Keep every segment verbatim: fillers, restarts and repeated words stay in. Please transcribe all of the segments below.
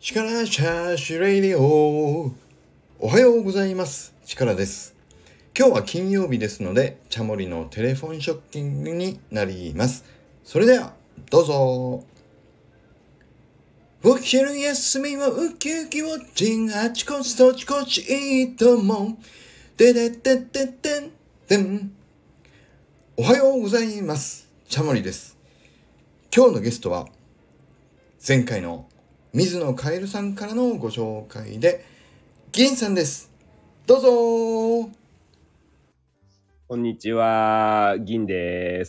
力チャーシュレイディオ。おはようございます。力です。今日は金曜日ですので、チャモリのテレフォンショッキングになります。それでは、どうぞ。お昼休みはウキウキウォッチング、あちこちそちこちいいとも。でででででんでん。おはようございます。チャモリです。今日のゲストは、前回の水野カエルさんからのご紹介で、銀さんです。どうぞー。 こんにちは、銀です。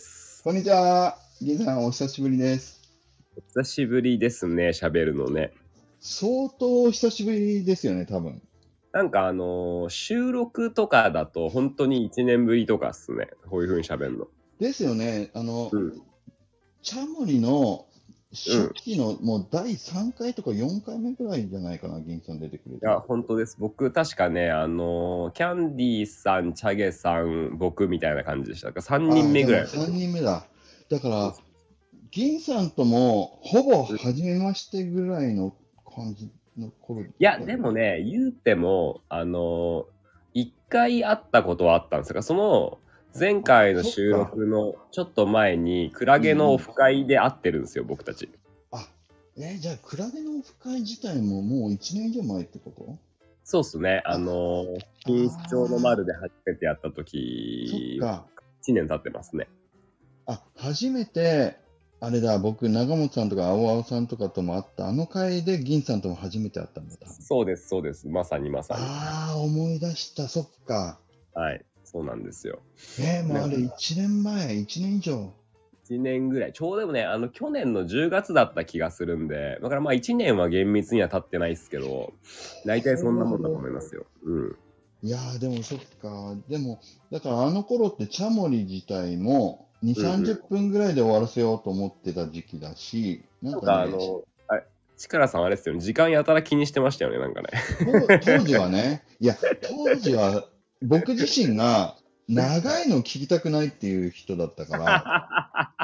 こんにちは。銀さん、お久しぶりです。 お久しぶりですね、喋るのね。 相当久しぶりですよね、多分。 なんかあのー収録とかだと本当にいちねんぶりとかっすね。こういう風に喋るの。 ですよね。あの、 うん。 チャモリのうん。 初期のもうだいさんかいとかよんかいめぐらいじゃないかな、銀さん出てくれた。 いや、本当です。僕、確かね、あのーキャンディーさん、チャゲさん、僕みたいな感じでした。だからさんにんめぐらいあ、じゃあもうさんにんめだ。だから、銀さんともほぼ初めましてぐらいの感じの頃。 いや、でもね、言うても、あのー、いっかい会ったことはあったんですが、その、前回の収録のちょっと前に、クラゲのオフ会で会ってるんですよ、僕たち。 あ、えーじゃあ、クラゲのオフ会自体ももういちねん以上前ってこと？ そうっすね、あのー、錦糸町の丸で初めてやった時、 そっか。 いちねん経ってますね。 あ、初めて、あれだ、僕、長本さんとか青々さんとかとも会った、あの会で銀さんとも初めて会ったんだ、多分。 そうです、そうです。まさにまさに。 ああ、思い出した、そっか。 はい、そうなんですよ。 えー、もうあれいちねんまえ、いちねん以上。 いちねんぐらい、ちょうどでもね、あの、去年のじゅうがつだった気がするんで、だからまあいちねんは厳密には経ってないですけど、大体そんなもんだと思いますよ。うん。 いやー、でもそっか。でも、だからあの頃ってチャモリ自体もに、 うんうんさんじゅっぷんぐらいで終わらせようと思ってた時期だし、ななんかんかね、 あの、あれ、力さんあれですよね、時間やたら気にしてましたよね、なんかね。 当当時はね、いや、当時は僕自身が長いの聞きたくないっていう人だったから、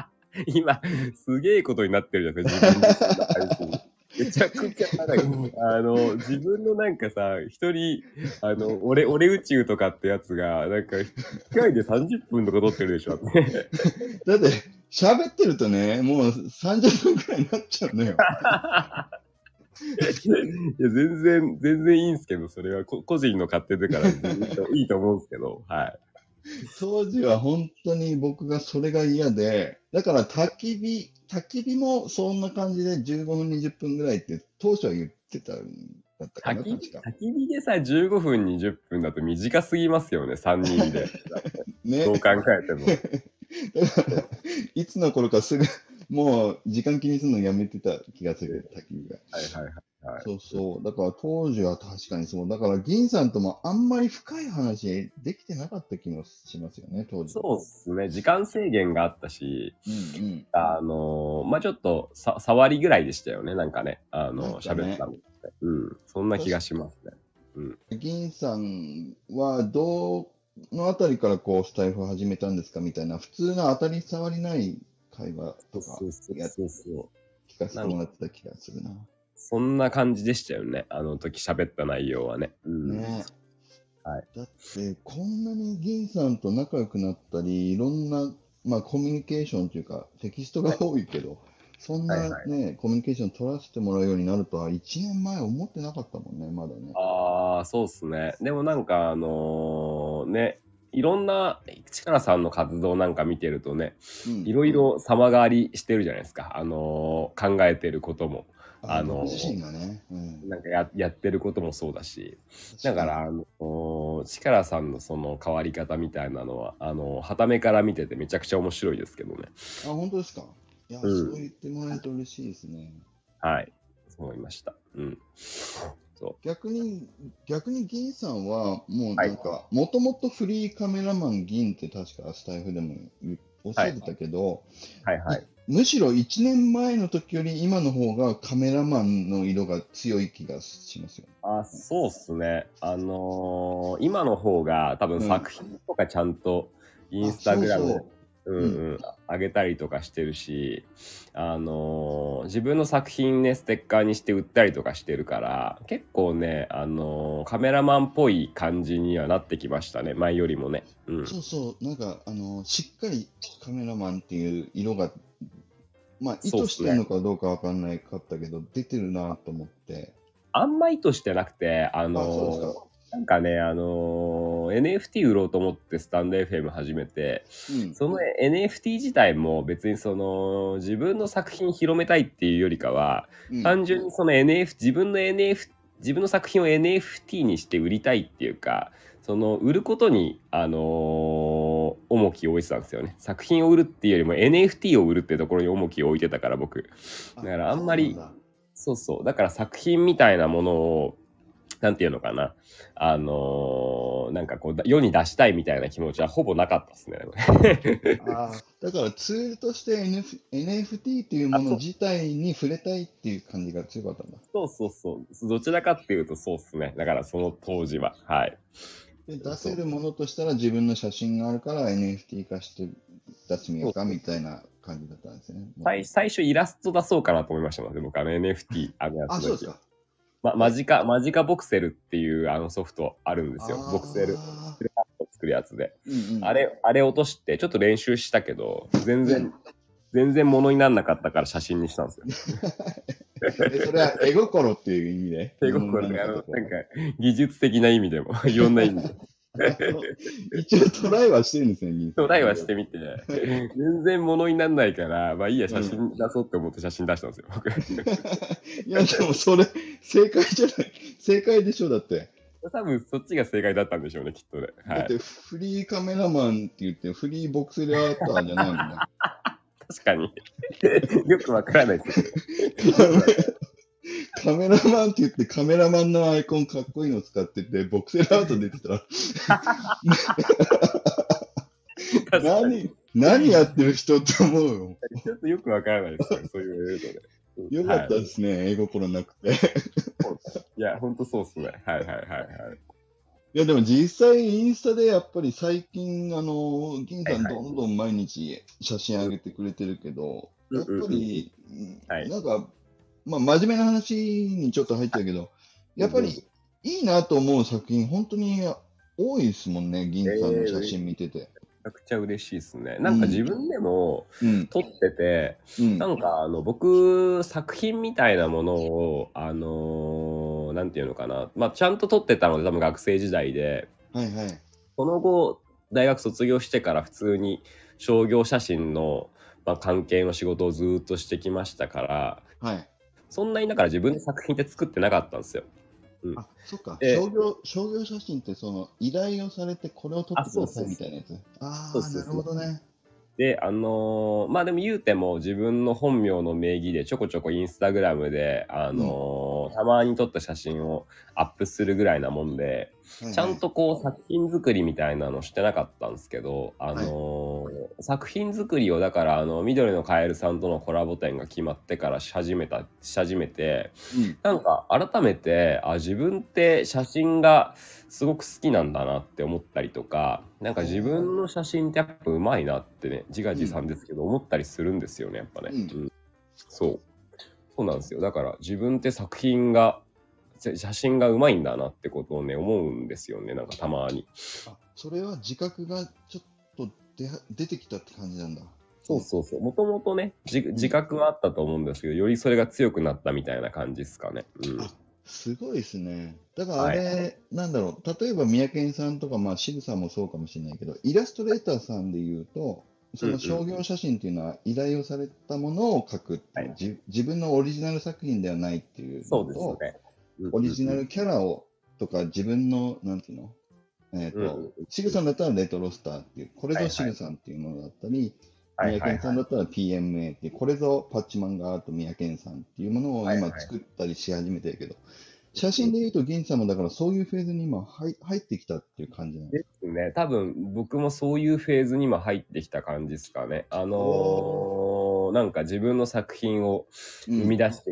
今、すげえことになってるじゃん、自分自身の配信。めちゃくちゃ長い。あの、自分のなんかさ、一人、あの、俺、俺宇宙とかってやつが、なんか、一回でさんじゅっぷんとか撮ってるでしょ。 だって喋ってるとね、もうさんじゅっぷんくらいになっちゃうのよ。 いや、全然、全然いいんすけど、それはこ個人の勝手だからいいと、いいと思うんですけど、はい。 当時は本当に僕がそれが嫌で、だから焚き火、焚き火もそんな感じでじゅうごふん、にじゅっぷんぐらいって当初は言ってたんだったかな、 焚き火、 確か。 焚き火でさ、じゅうごふん、にじゅっぷんだと短すぎますよね、さんにんで。 ね。 どう考えても。 だからいつの頃かすぐ、もう時間気にするのやめてた気がする、焚き火が。 はいはいはいはい。 そうそう。だから当時は確かにそう。だから銀さんともあんまり深い話できてなかった気もしますよね、当時。 そうっすね。時間制限があったし、 うんうん。 あのーまあ、ちょっとさ、触りぐらいでしたよね。なんかね、あの、 なんかね喋ったのって。うん。そんな気がしますね。うん。 銀さんはどのあたりからこうスタイフを始めたんですかみたいな、普通の当たり障りない会話とかそうそうやそうそ聞かせてもらってた気がするな。 う。そんな感じでしたよね。あの時喋った内容はね。うん。 ねはい。 だってこんなに銀さんと仲良くなったり、いろんな、まあ、コミュニケーションというかテキストが多いけど、そんなね、 はいはいコミュニケーション取らせてもらうようになるとはいちねんまえ思ってなかったもんね、まだね。 ああ、そうっすね。でもなんかあのーね、いろんな力さんの活動なんか見てるとね、 うんいろいろ様変わりしてるじゃないですか。あのー考えてることも、 ああの僕自身ーがね。うんなんかややってることもそうだし、だ確からかあのー力さんのその変わり方みたいなのは、あのー、傍目から見ててめちゃくちゃ面白いですけどね。 あ、本当ですか。いや、 うんそう言ってもらえると嬉しいですね。 はい、そう思いました。うん。そ逆に、逆に銀さんは、もうう。はい。 なんか、もともとフリーカメラマン銀って確かスタイフでも言おっしゃってたけど、 はいはい。 むしろいちねんまえの時より今の方がカメラマンの色が強い気がしますよ。 あ、そうっすね。あのー今の方が多分うん作品とかちゃんとインあ、 スタそうグラムでそうんうん、あげたりとかしてるし、あのー自分の作品ね、ステッカーにして売ったりとかしてるから、結構ね、あのーカメラマンっぽい感じにはなってきましたね、前よりもね。うん。 そうそう、なんか、あの、しっかりカメラマンっていう色が、まあ、意図してるそうっすね。 のかどうかわかんないかったけど、出てるなと思って。 あんま意図してなくて、ああ、そうですのか。 ーなんかね、あのー エヌエフティー 売ろうと思ってスタンド エフエム 始めて、 うん。 その エヌエフティー 自体も別にその自分の作品広めたいっていうよりかは、 うん。 単純にその エヌエフ、自分の エヌエフ、自分の作品を エヌエフティー にして売りたいっていうか、その売ることに、あのー重きを置いてたんですよね。作品を売るっていうよりも エヌエフティー を売るっていうところに重きを置いてたから僕。だあ、 からあんまり、 そうなんだ。 そうそう。だから作品みたいなものを、なんていうのかな。あのーなんかこう、世に出したいみたいな気持ちはほぼなかったですね。 ああ、だからツールとして エヌエフ、エヌエフティー っていうあ、 ものそう自体に触れたいっていう感じが強かったんだ。 そうそうそう。どちらかっていうとそうっすね。だからその当時は。はい。 で、出そう。 せるものとしたら自分の写真があるから エヌエフティー 化して出してみようかそうそうみたいな感じだったんですね。もと最もと。 最初イラスト出そうかなと思いましたので、僕あの エヌエフティー、あのやつあ、そうの時。 ですか。 ま、マえ、 ジカ、マジカボクセルっていうあのソフトあるんですよ。ボクセル、 ああ、 作るやつで。 うんあれ、あれ落としてちょっと練習したけど、全うん。う然、 ん。 全然物にならなかったから写真にしたんですよ。 え、それは絵心っていう意味で、 手物にな心で、あの、 らなかったと。 なんか、技術的な意味でも、いろんな意味で。 なるほど。一応トライはしてるんですね、銀さん。 トライはしてみて、全然物にならないから、まあいいや、写うん。 真出そうって思って写真出したんですよ、僕。 いや、でもそれ、正解じゃない。正解でしょ、だって。 多分そっちが正解だったんでしょうね、きっとね。はい。 だって、フリーカメラマンって言って、フリーボクセルアーターじゃないもんね。 確かに。よくわからないですけカメラマンって言って、カメラマンのアイコンかっこいいの使ってて、ボクセルアート出てたら、 ど。確かに。 何、何やってる人って思うよ。 ちょっとよくわからないですよ、そう言われるとね。 よかったですね、絵心なくて。 いや、ほんとそうっすね。はいはいはいはい。 いや、でも実際インスタでやっぱり最近、あの、銀さんはいはい。 どんどん毎日写真上げてくれてるけど、やっうんうんうん。 ぱり、 はい。 なんか、まあ真面目な話にちょっと入っちゃうけど、やっぱどうぞ。 りいいなと思う作品、本当に多いですもんね、 え銀さんの写ー、 真見てて。 めちゃくちゃ嬉しいですね。なんか自うん、 分でもうん、 撮ってて、 うん。 なんかあの僕作品みたいなものをあのーなんていうのかな、まあちゃんと撮ってたので多分学生時代で、 はいはい。 その後大学卒業してから普通に商業写真の、まあ、関係の仕事をずーっとしてきましたから、 はい。 そんなにだから自分で作品って作ってなかったんですよ。うん、 あ、そっか。商で、 業、商業写真ってその依頼をされてこれを撮っあ、 てくださそうそうそう。 いみたいなやつ。ああ、なるそうそうそう。 ほどね。 で、あのーまあでも言うても自分の本名の名義でちょこちょこインスタグラムで、あうん。 のーたまに撮った写真をアップするぐらいなもんで、ちゃんはいはい。 とこう作品作りみたいなのしてなかったんですけど、あはい。 のー作品作りをだからあの緑のカエルさんとのコラボ展が決まってからし始めた、し始めて、 うん。 なんか改めてあ自分って写真がすごく好きなんだなって思ったりとか、なんか自分ほの写真ってやっぱうまいなってね、自画う。うん。 自賛ですけど思ったりするんですよね、やっぱね。 うん。 うん、そうそうなんですよ。だから自分って作品が写写真がうまいんだなってことをね思うんですよね、なんかたまに。 あ、それは自覚がちょっと出は出てきたって感じなんだ。 そうそうそう。もともとね、自自うん。 覚はあったと思うんですけど、よりそれが強くなったみたいな感じですかね。うん。 あ、すごいですね。だからあはい。 れ、なんだろう。例えば、三宅さんとか、まあ、渋さんもそうかもしれないけど、イラストレーターさんで言うと、そうんうの商ん。 業写真っていうのは依頼をされたものを描くっていう、 はい。 じ、自分のオリジナル作品ではないっていうそうですのと、 ね。うんオリうんうん。 ジナルキャラを、とか自分の、なんていうのえっと、 うんうんうんうん。 シグさんだったらレトロスターっていう、これぞシグはいはい。 さんっていうものだったり、 はい三宅さんはいはい。 だったら ピーエムエー っていう、これぞパッチマンガアート三宅さんっていうものをはい今はい。 作ったりし始めてるけど、写うん。 真で言うと銀さんもだからそういうフェーズに今入入ってきたっていう感じなんでですか？ すね。多分僕もそういうフェーズにも入ってきた感じですかね。あのおー。 ーなんか自分の作品を生みうん、 出していっ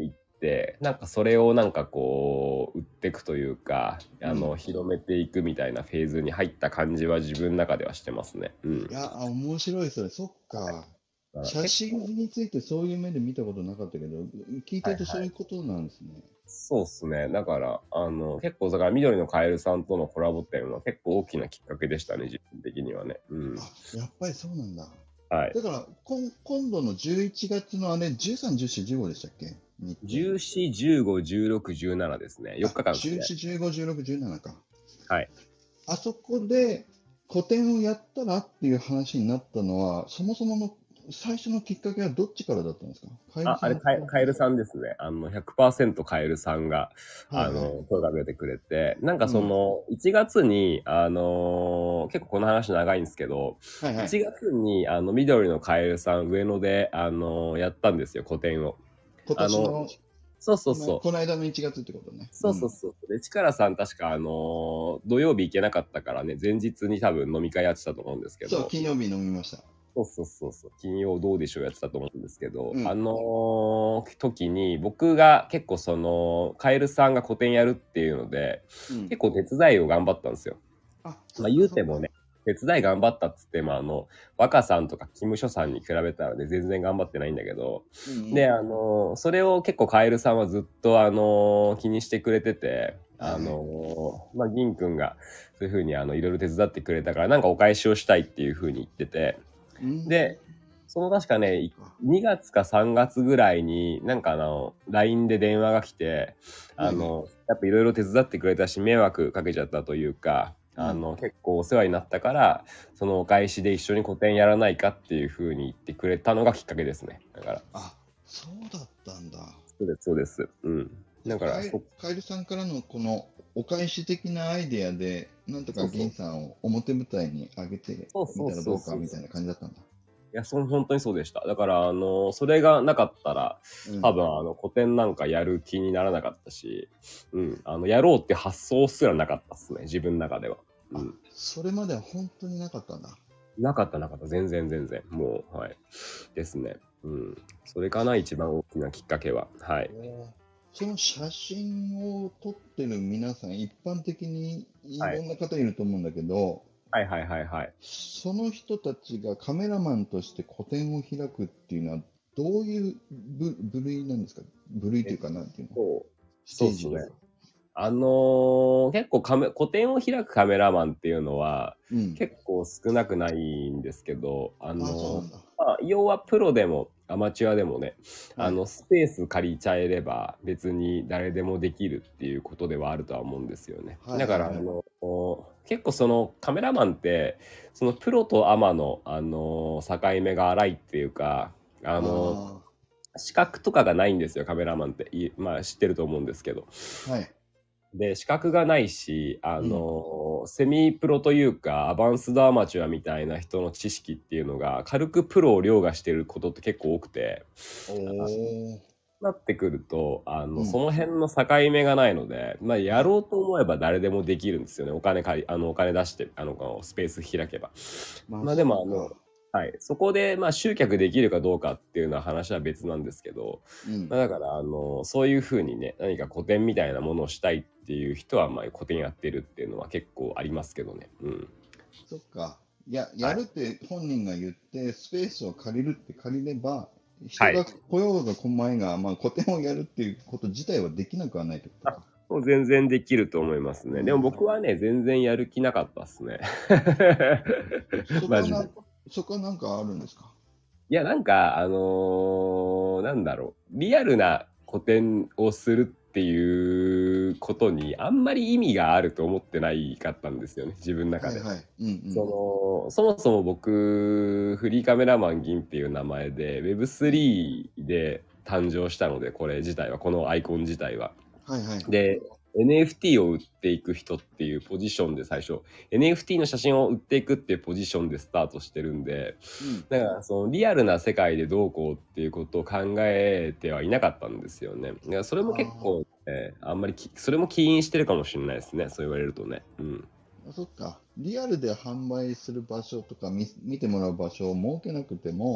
て、なんかそれをなんかこう売っていくというか、あの、 うん広めていくみたいなフェーズに入った感じは自分の中ではしてますね。うん。 いや、あ面白いそれ。そっか。写だから結構、 真についてそういう目で見たことなかったけど、聞いてるとはいはい。 そういうことなんですね。 そうっすね。だから、あの、結構、だから緑のカエルさんとのコラボっていうのは結構大きなきっかけでしたね、自分的にはね。うん。 あ、やっぱりそうなんだ。 はい。 だから、こん今度のじゅういちがつのあれ、じゅうさん、じゅうよん、じゅうごでしたっけ日程。 じゅうよん、じゅうご、じゅうろく、じゅうななですね。4 あ、 日間ですね。 じゅうよん、じゅうご、じゅうろく、じゅうななか。 はい。 あそこで個展をやったらっていう話になったのは、そもそもの最初のきっかけはどっちからだったんですか？カエルあ、あれ、 さんかカエカエルらだったんですさんですね。あの、ひゃくパーセントカエルさんが、 か？はいはい。 あの、声かけてくれて、なんかうん。 その、いちがつに、あの、結構この話長いんですけど、1 はいはい。 月に、あの、緑のカエルさん上野で、あの、やったんですよ、個展を。 今あの、 年の、 そうそうまあ、 そう。 この間のいちがつってことね。 そうそううん。 そう。で、チカラさん確かあのー土曜日行けなかったからね、前日に多分飲み会やってたと思うんですけそう、 ど、 金曜日飲みました。 そうそうそうそう、金曜どうでしょうやってたと思うんですけど、 うん。 あのー時に僕が結構その、カエルさんが個展やるっていうので、 うん。 結構手伝いを頑張ったんですよ。 あ、そまあっかそっか。 言うてもね、手伝い頑張ったっつっても、あの、若さんとかキム・ショさんに比べたらね、全然頑張ってないんだけど、 うんうで、 ん。 あの、それを結構カエルさんはずっと、あの、気にしてくれてて、あはいはい。 の、まあ、銀くんがそういうふうに、あの、いろいろ手伝ってくれたから、なんかお返しをしたいっていうふうに言ってて、 うーん。 で、その確かね、いそっか。 にがつかさんがつぐらいに、なんかあの、ライン で電話が来て、 はいはい。 あの、やっぱいろいろ手伝ってくれたし、迷惑かけちゃったというか、 うん。 あの、結構お世話になったから、そのお返しで一緒に個展やらないかっていうふうに言ってくれたのがきっかけですね。だから、 あ、そうだったんだ。 そうです、そうです。うん。 じゃあ、 だから、 カエそ、 カエルさんからのこのお返し的なアイデアで、なんとかそうそう。 銀さんを表舞台に上げてそうそうみたらどそうそう。 うかみたいな感じだったんだ。 いや、その本当にそうでした。だから、あの、それがなかったら、 うん。 多分、あの、古典なんかやる気にならなかったし、うん、あの、やろうって発想すらなかったっすね、自分の中では。うあ、 ん。 それまでは本当になかったんだ。 なかったなかった、全然全然。もう、はい。ですね。うん。それかな、一番大きなきっかけは。はい。 おーその写真を撮ってる皆さん、一般的にいはい。 ろんな方いると思うんだけど、 はいはいはいはい。 その人たちがカメラマンとして個展を開くっていうのは、どういう部、部類なんですか？部類とえっいうか、なんていうの？ と、 スそうっすね。 テージというか。 あのー結構カメ、個展を開くカメラマンっていうのは、 うん。 結構少なくないんですけど、あああ、そうなのんだ。 まあ、要はプロでもアマチュアでもね、 はい。 あの、スペース借りちゃえれば別に誰でもできるっていうことではあるとは思うんですよね。 はいだから、あはいはい。 の、結構そのカメラマンって、そのプロとアマの、あの、境目が荒いっていうか、あの、 あ資格とかがないんですよ、カメラマンって。いまあ知ってると思うんですけど。 あ、はい。 で、資格がないし、あうん。 の、セミプロというか、アバンスドアマチュアみたいな人の知識っていうのが、軽くプロを凌駕してることって結構多くて、 おあー。 なってくると、あの、そうん。 の辺の境目がないので、まあ、やはい。 ろうと思えば誰でもできるんですよね。お金借り、あの、お金出して、あの、スペース開けば。 まあ、 まあ、でも、あそっか。 の、はい。そこで、まあ、集客できるかどうかっていうのは話は別なんですけど、 うん。 まあ、だから、あの、そういうふうにね、何か個展みたいなものをしたいっていう人は、まあ、個展やってるっていうのは結構ありますけどね。うん。 そっか。や、やはい。 るって本人が言って、スペースを借りるって借りれば、人はい。 が来ようが来まいが、まあ、個展をやるっていうこと自体はできなくはないってことあ、 か。 もう全然できると思いますね。でもうん。 僕はね、全然やる気なかったっすね。 そこマジで。 はなんか、そこはなんかあるんですか？ いや、なんか、あのーなんだろう、リアルな個展をするっていうことに、あんまり意味があると思ってないかったんですよね、自分の中で。 はいはい。うんうん。 その、そもそも僕、フリーカメラマン銀っていう名前で、 うん。 ウェブスリー で誕生したので、これ自体は、このアイコン自体は。 はいはい。 で、エヌエフティー を売っていく人っていうポジションで最初、エヌエフティー の写真を売っていくっていうポジションでスタートしてるんで、 うん。 だからそのリアルな世界でどうこうっていうことを考えてはいなかったんですよね。だからそれも結あ構、ね、あんまりきそれも起因してるかもしれないですね。そう言われるとね。うん。 あ、そっか。リアルで販売する場所とか見、見てもらう場所を設けなくても、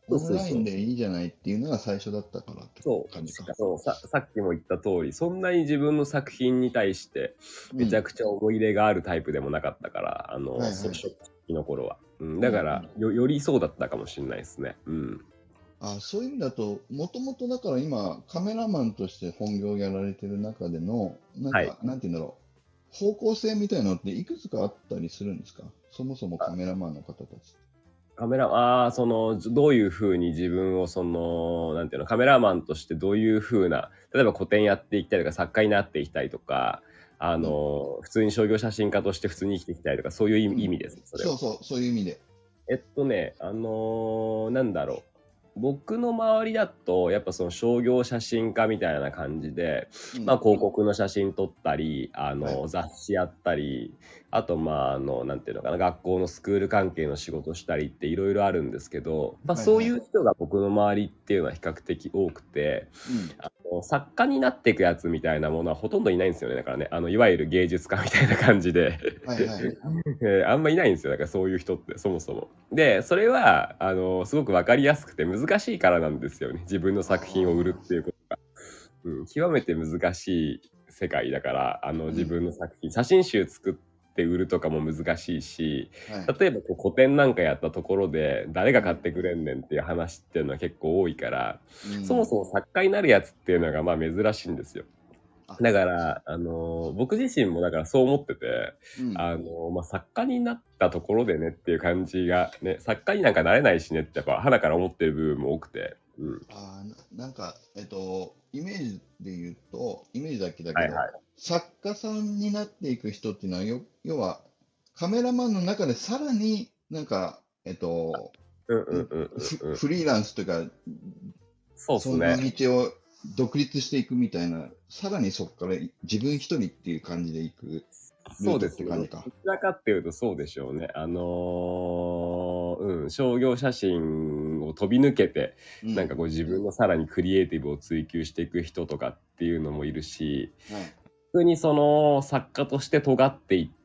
オンラインでいいじゃないっていうのが最初だったからって感じか。 そうささっきも言った通り、そんなに自分の作品に対してめちゃくちゃ思い入れがあるタイプでもなかったから、うん、あの、はいはい、初期の頃は、うん、だから、うん、よ, よりそうだったかもしれないですね。うん、 あ、そういう意味だと、もともとだから今カメラマンとして本業をやられてる中でのなんか、はい、なんていうんだろう、方向性みたいなのっていくつかあったりするんですか？そもそもカメラマンの方たち。 カメラ、ああ、その、どういうふうに自分を、その、なんていうの、カメラマンとしてどういうふうな、例えば個展やっていきたいとか、作家になっていきたいとか、あの、うん、普通に商業写真家として普通に生きていきたいとか、そういう意味、うん、意味です。 それは。そうそう、そういう意味で。 えっとね、あのー、なんだろう。僕の周りだとやっぱその商業写真家みたいな感じで、うん、まあ広告の写真撮ったり、あの、はい、雑誌やったり、あとまああのなんていうのかな、学校のスクール関係の仕事したりっていろいろあるんですけど、まあそういう人が僕の周りっていうのは比較的多くて、はいはい、あの作家になっていくやつみたいなものはほとんどいないんですよね。だからね、あのいわゆる芸術家みたいな感じではい、はいえー、あんまいないんですよ。だからそういう人ってそもそも。で、それはあのすごく分かりやすくて難しいからなんですよね。自分の作品を売るっていうことが、うん、極めて難しい世界だから、あの自分の作品、うん、写真集作って売るとかも難しいし、はい、例えばこう個展なんかやったところで誰が買ってくれんねんっていう話っていうのは結構多いから、うん、そもそも作家になるやつっていうのがまあ珍しいんですよ。だから、あのー、僕自身もだからそう思ってて、うん、あのー、まあ、作家になったところでねっていう感じがね、作家になんかなれないしねってやっぱ鼻から思ってる部分も多くて、うん、 あな, なんかえっとイメージで言うとイメージだけだけど、はいはい、作家さんになっていく人っていうのはよ要はカメラマンの中でさらになんかえっとフリーランスというか、 そうですね、 その道を独立していくみたいな、さらにそこから自分一人っていう感じでいく。 そうですね。どちらかっていうとそうでしょうね。あのー、うん、商業写真を飛び抜けて、うん、なんかこう自分のさらにクリエイティブを追求していく人とかっていうのもいるし、はい、普通にその作家として尖っていって、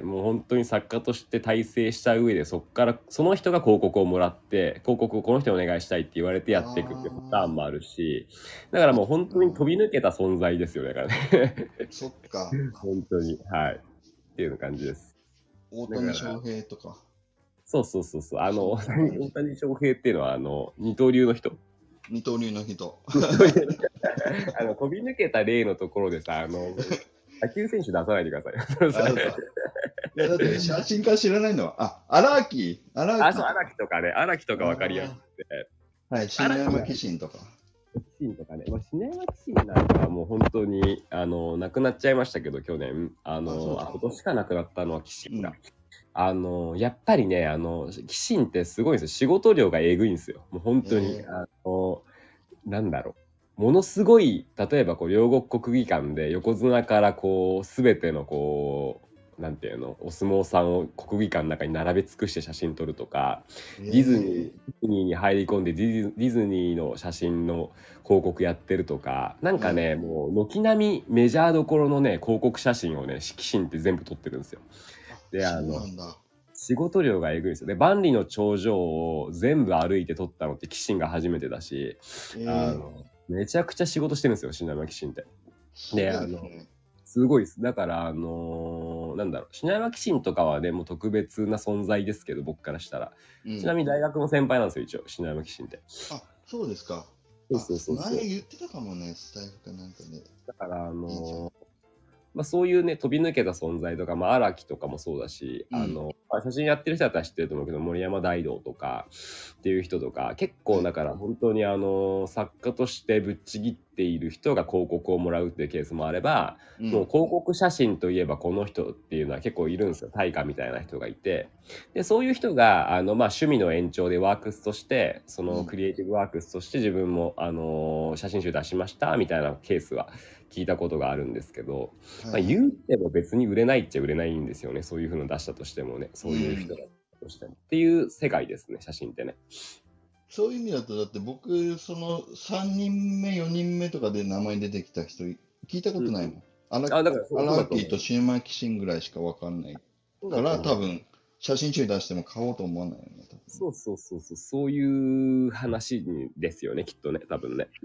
もう本当に作家として大成した上で、そこからその人が広告をもらって、広告をこの人にお願いしたいって言われてやっていくっていうパターンもあるし、だからもう本当に飛び抜けた存在ですよね。だからね。 そっか。 本当に。はい。っていう感じです。 大谷翔平とか。 そうそうそうそう。あの、大谷翔平っていうのは、あの、二刀流の人。 二刀流の人。 あの、飛び抜けた例のところでさ、あの、野球選手出さないでください。 いや、だって写真家知らないのは、あ、荒木荒木。あ、そう、荒木とかね。荒木とか分かりやすくて。 はい、篠山紀信とか。 紀信とかね。まあ、篠山紀信なんかはもう本当に、あの、亡くなっちゃいましたけど、去年。あの、あ今年か亡くなったのは紀信が。うん、あの、やっぱりね、あの、紀信ってすごいんですよ。仕事量がえぐいんですよ。もう本当に。えー、あの、なんだろう。ものすごい、例えばこう両国国技館で横綱からこうすべてのこうなんていうのお相撲さんを国技館の中に並べ尽くして写真撮るとか、えー、ディズニー、ディズニーに入り込んでディズ、ディズニーの写真の広告やってるとか、なんかね、うん、もう軒並みメジャーどころのね広告写真をね紀信って全部撮ってるんですよ。で、あの仕事量がえぐいですよ。で、万里の長城を全部歩いて撮ったのって紀信が初めてだし、えー、あのめちゃくちゃ仕事してるんですよ、篠山紀信って。で、あの、すごいです。だから、あのー、なんだろう、篠山紀信とかはね、もう特別な存在ですけど、僕からしたら。うん、ちなみに大学の先輩なんですよ、一応、篠山紀信って。 あ、そうですか。 そうそうそうそう。 前言ってたかもね、スタイフかなんかね。 だから、あのー、まあ、そういうね、飛び抜けた存在とか、まあ、荒木とかもそうだし、うん、あの、まあ、写真やってる人だったら知ってると思うけど、森山大道とかっていう人とか、結構だから本当にあの、作家としてぶっちぎっている人が広告をもらうっていうケースもあれば、うん、もう広告写真といえばこの人っていうのは結構いるんですよ。大家みたいな人がいて。で、そういう人が、あの、まあ、趣味の延長でワークスとして、そのクリエイティブワークスとして自分も、あの、写真集出しましたみたいなケースは聞いたことがあるんですけど、まあ、言うても別に売れないっちゃ売れないんですよね。そういう風の出したとしてもね、そういう人だとしても、うん、っていう世界ですね、写真ってね。 そういう意味だと、だって僕そのさんにんめよにんめとかで名前出てきた人聞いたことないもん。荒木と篠山紀信ぐらいしか分かんないから、多分写真集出しても買おうと思わないよね。 そうそうそうそう、そういう話ですよね、きっとね、多分ね。うん、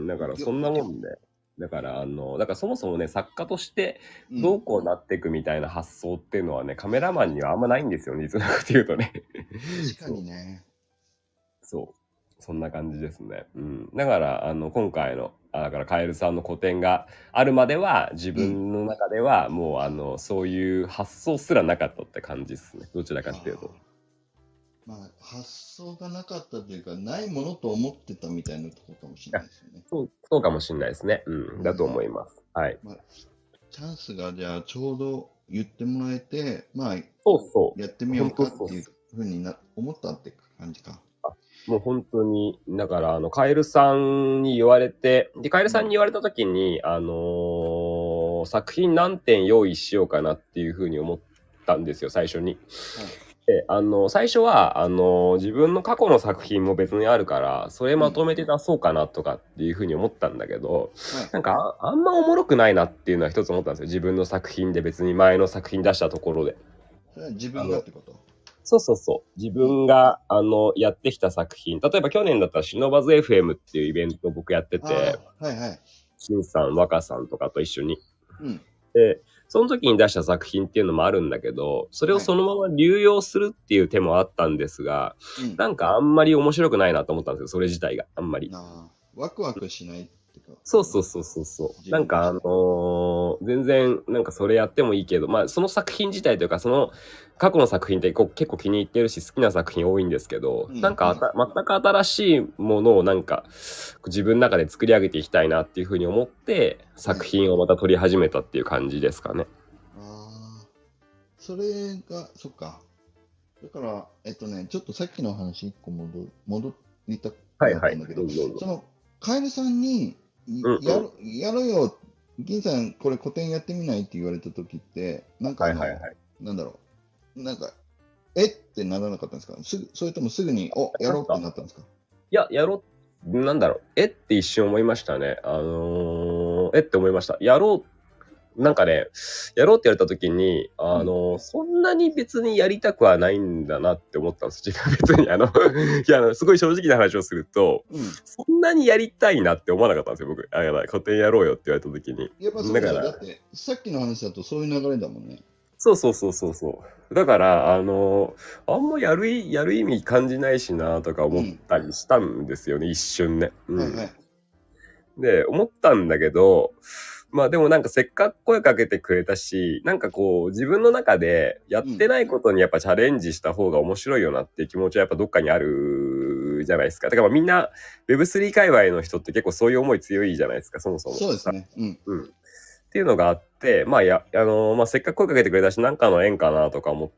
だからそんなもんで。だから、あの、だからそもそもね、作家としてどうこうなっていくみたいな発想っていうのはね、カメラマンにはあんまないんですよね、実なこと言うとね。 確かにね。 そう。そんな感じですね。うん。だから、あの、今回の、あだから、カエルさんの個展があるまでは、自分の中では、もう、あの、そういう発想すらなかったって感じですね。どちらかっていうと。 まあ、発想がなかったというか、ないものと思ってたみたいなところかもしれないですよね。 そう、そうかもしれないですね。うん。だと思います。はい。 まあ、チャンスがじゃあちょうど言ってもらえて、まあ、 そうそう。 やってみようかっていうふうにな思ったって感じか。 もう本当に、だから、あの、カエルさんに言われて、で、カエルさんに言われたときに、あのー作品何点用意しようかなっていうふうに思ったんですよ、最初に。はい、で、あの、最初は、あのー自分の過去の作品も別にあるから、それまとめて出そうかなとかっていうふうに思ったんだけど、はい、なんかあ、あんまおもろくないなっていうのは一つ思ったんですよ。自分の作品で別に前の作品出したところで。 それは自分がってこと？ そうそうそう。自分が、あの、やってきた作品。例えば去年だったら、シノバズ エフエム っていうイベントを僕やってて、 はいはい。 シンさん、若さんとかと一緒に。 うん。 で、その時に出した作品っていうのもあるんだけど、それをそのまま流用するっていう手もあったんですが、はい、なんかあんまり面白くないなと思ったんですよ、それ自体が。あんまり。 あワクワクしないってか。 そうそうそうそうそう。なんかあのー、全然なんかそれやってもいいけど、まあその作品自体というかその過去の作品ってこ結構気に入ってるし好きな作品多いんですけど、うん、なんかあた、全く新しいものをなんか自分の中で作り上げていきたいなっていうふうに思って作品をまた撮り始めたっていう感じですかね。 うん、ああ、それが、そっか。だから、えっとね、ちょっとさっきの話一個戻戻りたくなったんだけど、はいはい、そのカエルさんにやろ、うんうん、やろうよ、銀さん、これ個展やってみないって言われた時って、なんかあの、はいはいはい、なんだろう、なんか、えってならなかったんですか？すぐそれともすぐに、おやろうってなったんですか？ いや、やろう、なんだろう、えって一瞬思いましたね。あのー、えって思いました。やろう、なんかね、やろうって言われた時に、あのーうん、そんなに別にやりたくはないんだなって思ったんです。自分別に、あの、いや、すごい正直な話をすると、うん、そんなにやりたいなって思わなかったんですよ、僕。あ、やばい、個展やろうよって言われた時に。 やっぱそうだよ。だって、さっきの話だとそういう流れだもんね。 そうそうそうそうそう。だから、あのー、あんまやる、やる意味感じないしなとか思ったりしたんですよね、うん、一瞬ね。うん、はいはい。で、思ったんだけど、まあでもなんかせっかく声かけてくれたし、なんかこう自分の中でやってないことにやっぱチャレンジした方が面白いよなっていう気持ちはやっぱどっかにあるじゃないですか。だからみんな ウェブスリー 界隈の人って結構そういう思い強いじゃないですか、そもそも。 そうですね。うん。 うん。っていうのがあって、まあや、あのー、まあせっかく声かけてくれたし、なんかの縁かなとか思って、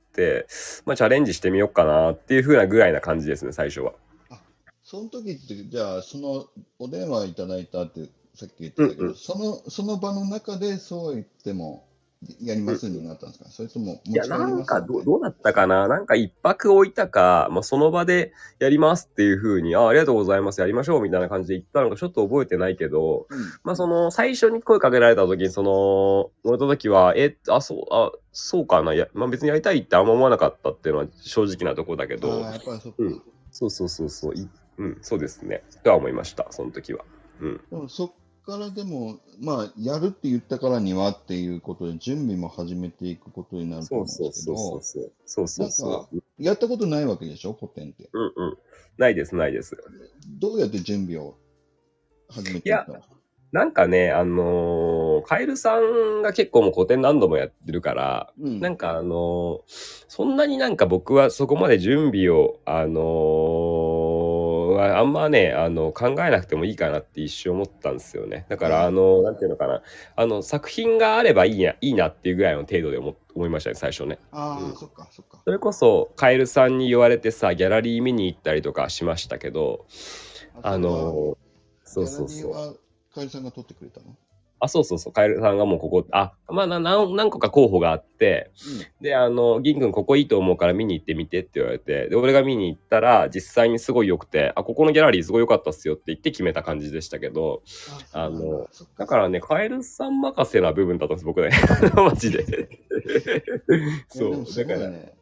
まあチャレンジしてみようかなっていう風なぐらいな感じですね、最初は。 あ、その時って、じゃあそのお電話いただいたってさっき言ってたけど、うんうん、その、その場の中でそう言っても、やりますになったんですか、うん、それとも、 いや、なんかど、どうだったかな、なんか一泊置いたか、まあ、その場でやりますっていう風に、あ、ありがとうございます、やりましょうみたいな感じで言ったのかちょっと覚えてないけど、うん、まあ、その、最初に声かけられた時に、その、乗れた時は、え、あ、そう、あ、そうかな、や、まあ、別にやりたいってあんま思わなかったっていうのは正直なところだけど、 あ、やっぱりそっか、 うん、そうそうそうそう、うん、そうですね、とは思いました、その時は。うん。 でもそからでも、まあ、やるって言ったからにはっていうことで、準備も始めていくことになると思うんですけど、 そうそうそうそう。 なんか、やったことないわけでしょ、古典って。 うんうん。ないです、ないです。 どうやって準備を始めていったの？いや、 なんかね、あのー、カエルさんが結構もう古典何度もやってるから、うん、なんかあのー、そんなになんか僕はそこまで準備を、あのー、あんまね、あの、考えなくてもいいかなって一瞬思ったんですよね。だから、あの、なんていうのかな、あの、作品があればいいな、いいなっていうぐらいの程度で思思いましたね、最初ね。 ああ、 うん、 そっか、そっか。 それこそ、カエルさんに言われてさ、ギャラリー見に行ったりとかしましたけど、あの、そうそうそう。 カエルさんが取ってくれたの？ あ、そうそうそう。カエルさんがもうここ、あ、まあな何、何個か候補があって、うん、で、あの、銀くんここいいと思うから見に行ってみてって言われて、で、俺が見に行ったら、実際にすごい良くて、あ、ここのギャラリーすごい良かったっすよって言って決めた感じでしたけど、あ, あの、だからね、カエルさん任せな部分だったんです、僕ね。マジで。そう、だから、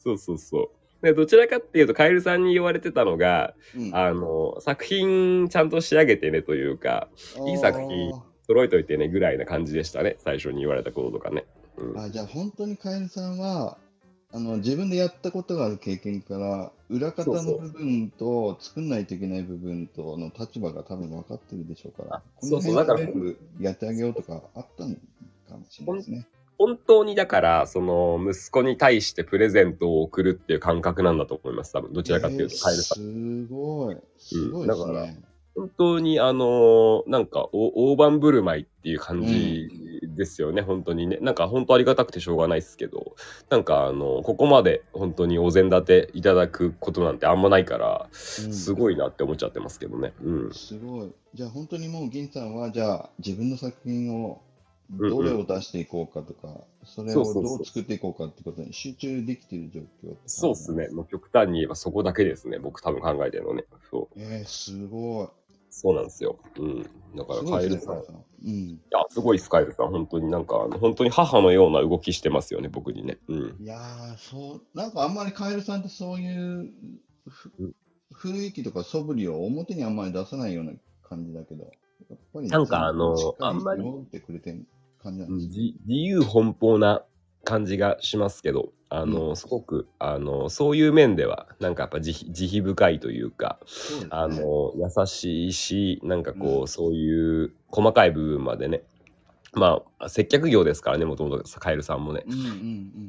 そうそうそう。でどちらかっていうと、カエルさんに言われてたのが、 うん。 あの、作品ちゃんと仕上げてねというか、いい作品あ揃えといてねぐらいな感じでしたね。最初に言われたこととかね。うん。 あ、あ、じゃあ本当にカエルさんは、あの、自分でやったことがある経験から、裏方のそうそう。 部分と作んないといけない部分との立場が多分分かってるでしょうから、 あ、 このそうそう。 辺はだから、 全部やってあげようとかあったのかもしれないほんですね。 本当にだから、その、息子に対してプレゼントを送るっていう感覚なんだと思います。多分、どちらかってえー、 いうと、カエルさすごい。 ん。うん。 すごいでだから、 すね。 本当にあのなんかお大盤振る舞いっていう感うん。 じですよね、本当にね。なんか本当ありがたくてしょうがないですけど、なんかあのここまで本当にお膳立ていただくことなんてあんまないから、 うん。 すごいなって思っちゃってますけどね。うん。 すごい。じゃあ本当にもう銀さんは、じゃあ自分の作品をどれうんうん。 を出していこうかとか、それをそうそうそう。 どう作っていこうかってことに集中できている状況って感そうっすね。 じなんです。 もう極端に言えばそこだけですね。僕多分考えてるのね。そう。 えー、すごい。 そうなんですよ。うん。だからすごいですね、 カエルさん。いカエルさん。うん。 や、すごいスカイルさん。本当になんか、あの本当に母のような動きしてますよね、僕にね。うん。 いやー、そう、なんかあんまりカエルさんってそういうふうん雰囲気とか素振りを表にあんまり出さないような感じだけど、やっぱりなんかあちゃんとしっの、 かりあんまり守ってくれてる感じなんですね。 うんじ自由奔放な感じがしますけど、あうん。 の、すごく、あの、そういう面では、なんかやっぱ慈悲慈悲深いというか、 そうですね。 あの、優しいし、なんかこう、 うん。 そういう細かい部分までね、まあ、接客業ですからね、もともとカエルさんもね、 うんうんうん。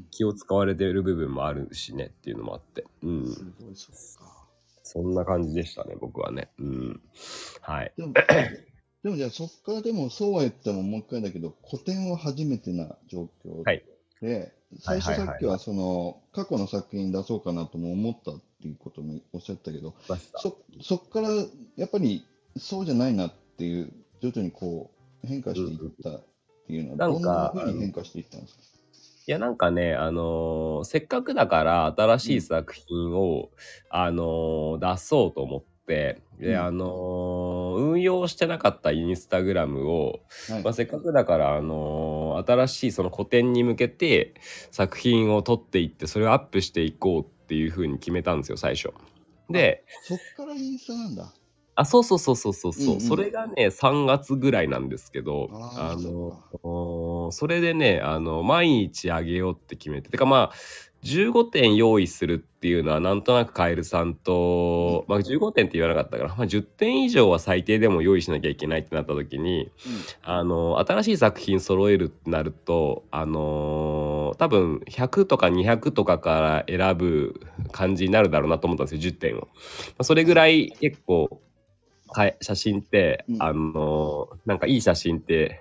気を使われてる部分もあるしねっていうのもあって、うすん。 ごい、そっか。 そんな感じでしたね、僕はね。うん。はい。 でも、でもじゃあそっからでもそうは言ってももう一回だけど、古典は初めてな状況はい。 で、 はい最初はいはいはい。 さっきはその過去の作品出そうかなとも思ったっていうこともおっしゃったけど、 ました。 そ、そっからやっぱりそうじゃないなっていう、徐々にこう変化していっうんうん。 たっていうのは、どんななんか、 風あの、 に変化していったんですか？ いや、なんかね、あのーせっかくだから新しいうん、 作品を、あのー出そうと思って、で、あうん、 のー運用してなかったインスタグラムを、 はい。 まあ、せっかくだから、あのー新しいその個展に向けて作品を撮っていって、それをアップしていこうっていう風に決めたんですよ、最初。 あ、 で、 そっからインスタなんだ。 あ、そうそうそうそうそううんうそう。それん。 がね、さんがつぐらいなんですけど、 ああ、そっあの、 か。 おそれでね、あの、毎日あげようって決めて、てかまあ、じゅうごてん用意するっていうのはなんとなくカエルさんと、 うん、 まあじゅうごてんって言わなかったから、まあじゅってん以上は最低でも用意しなきゃいけないってなった時に、 うん。 あの、新しい作品揃えるってなると、あの多分ひゃくとかにひゃくとかから選ぶ感じになるだろうなと思ったんですよ、じゅってんを。まあそれぐはい。 らい結構、かえ写真って、 うん、 あのなんかいい写真って、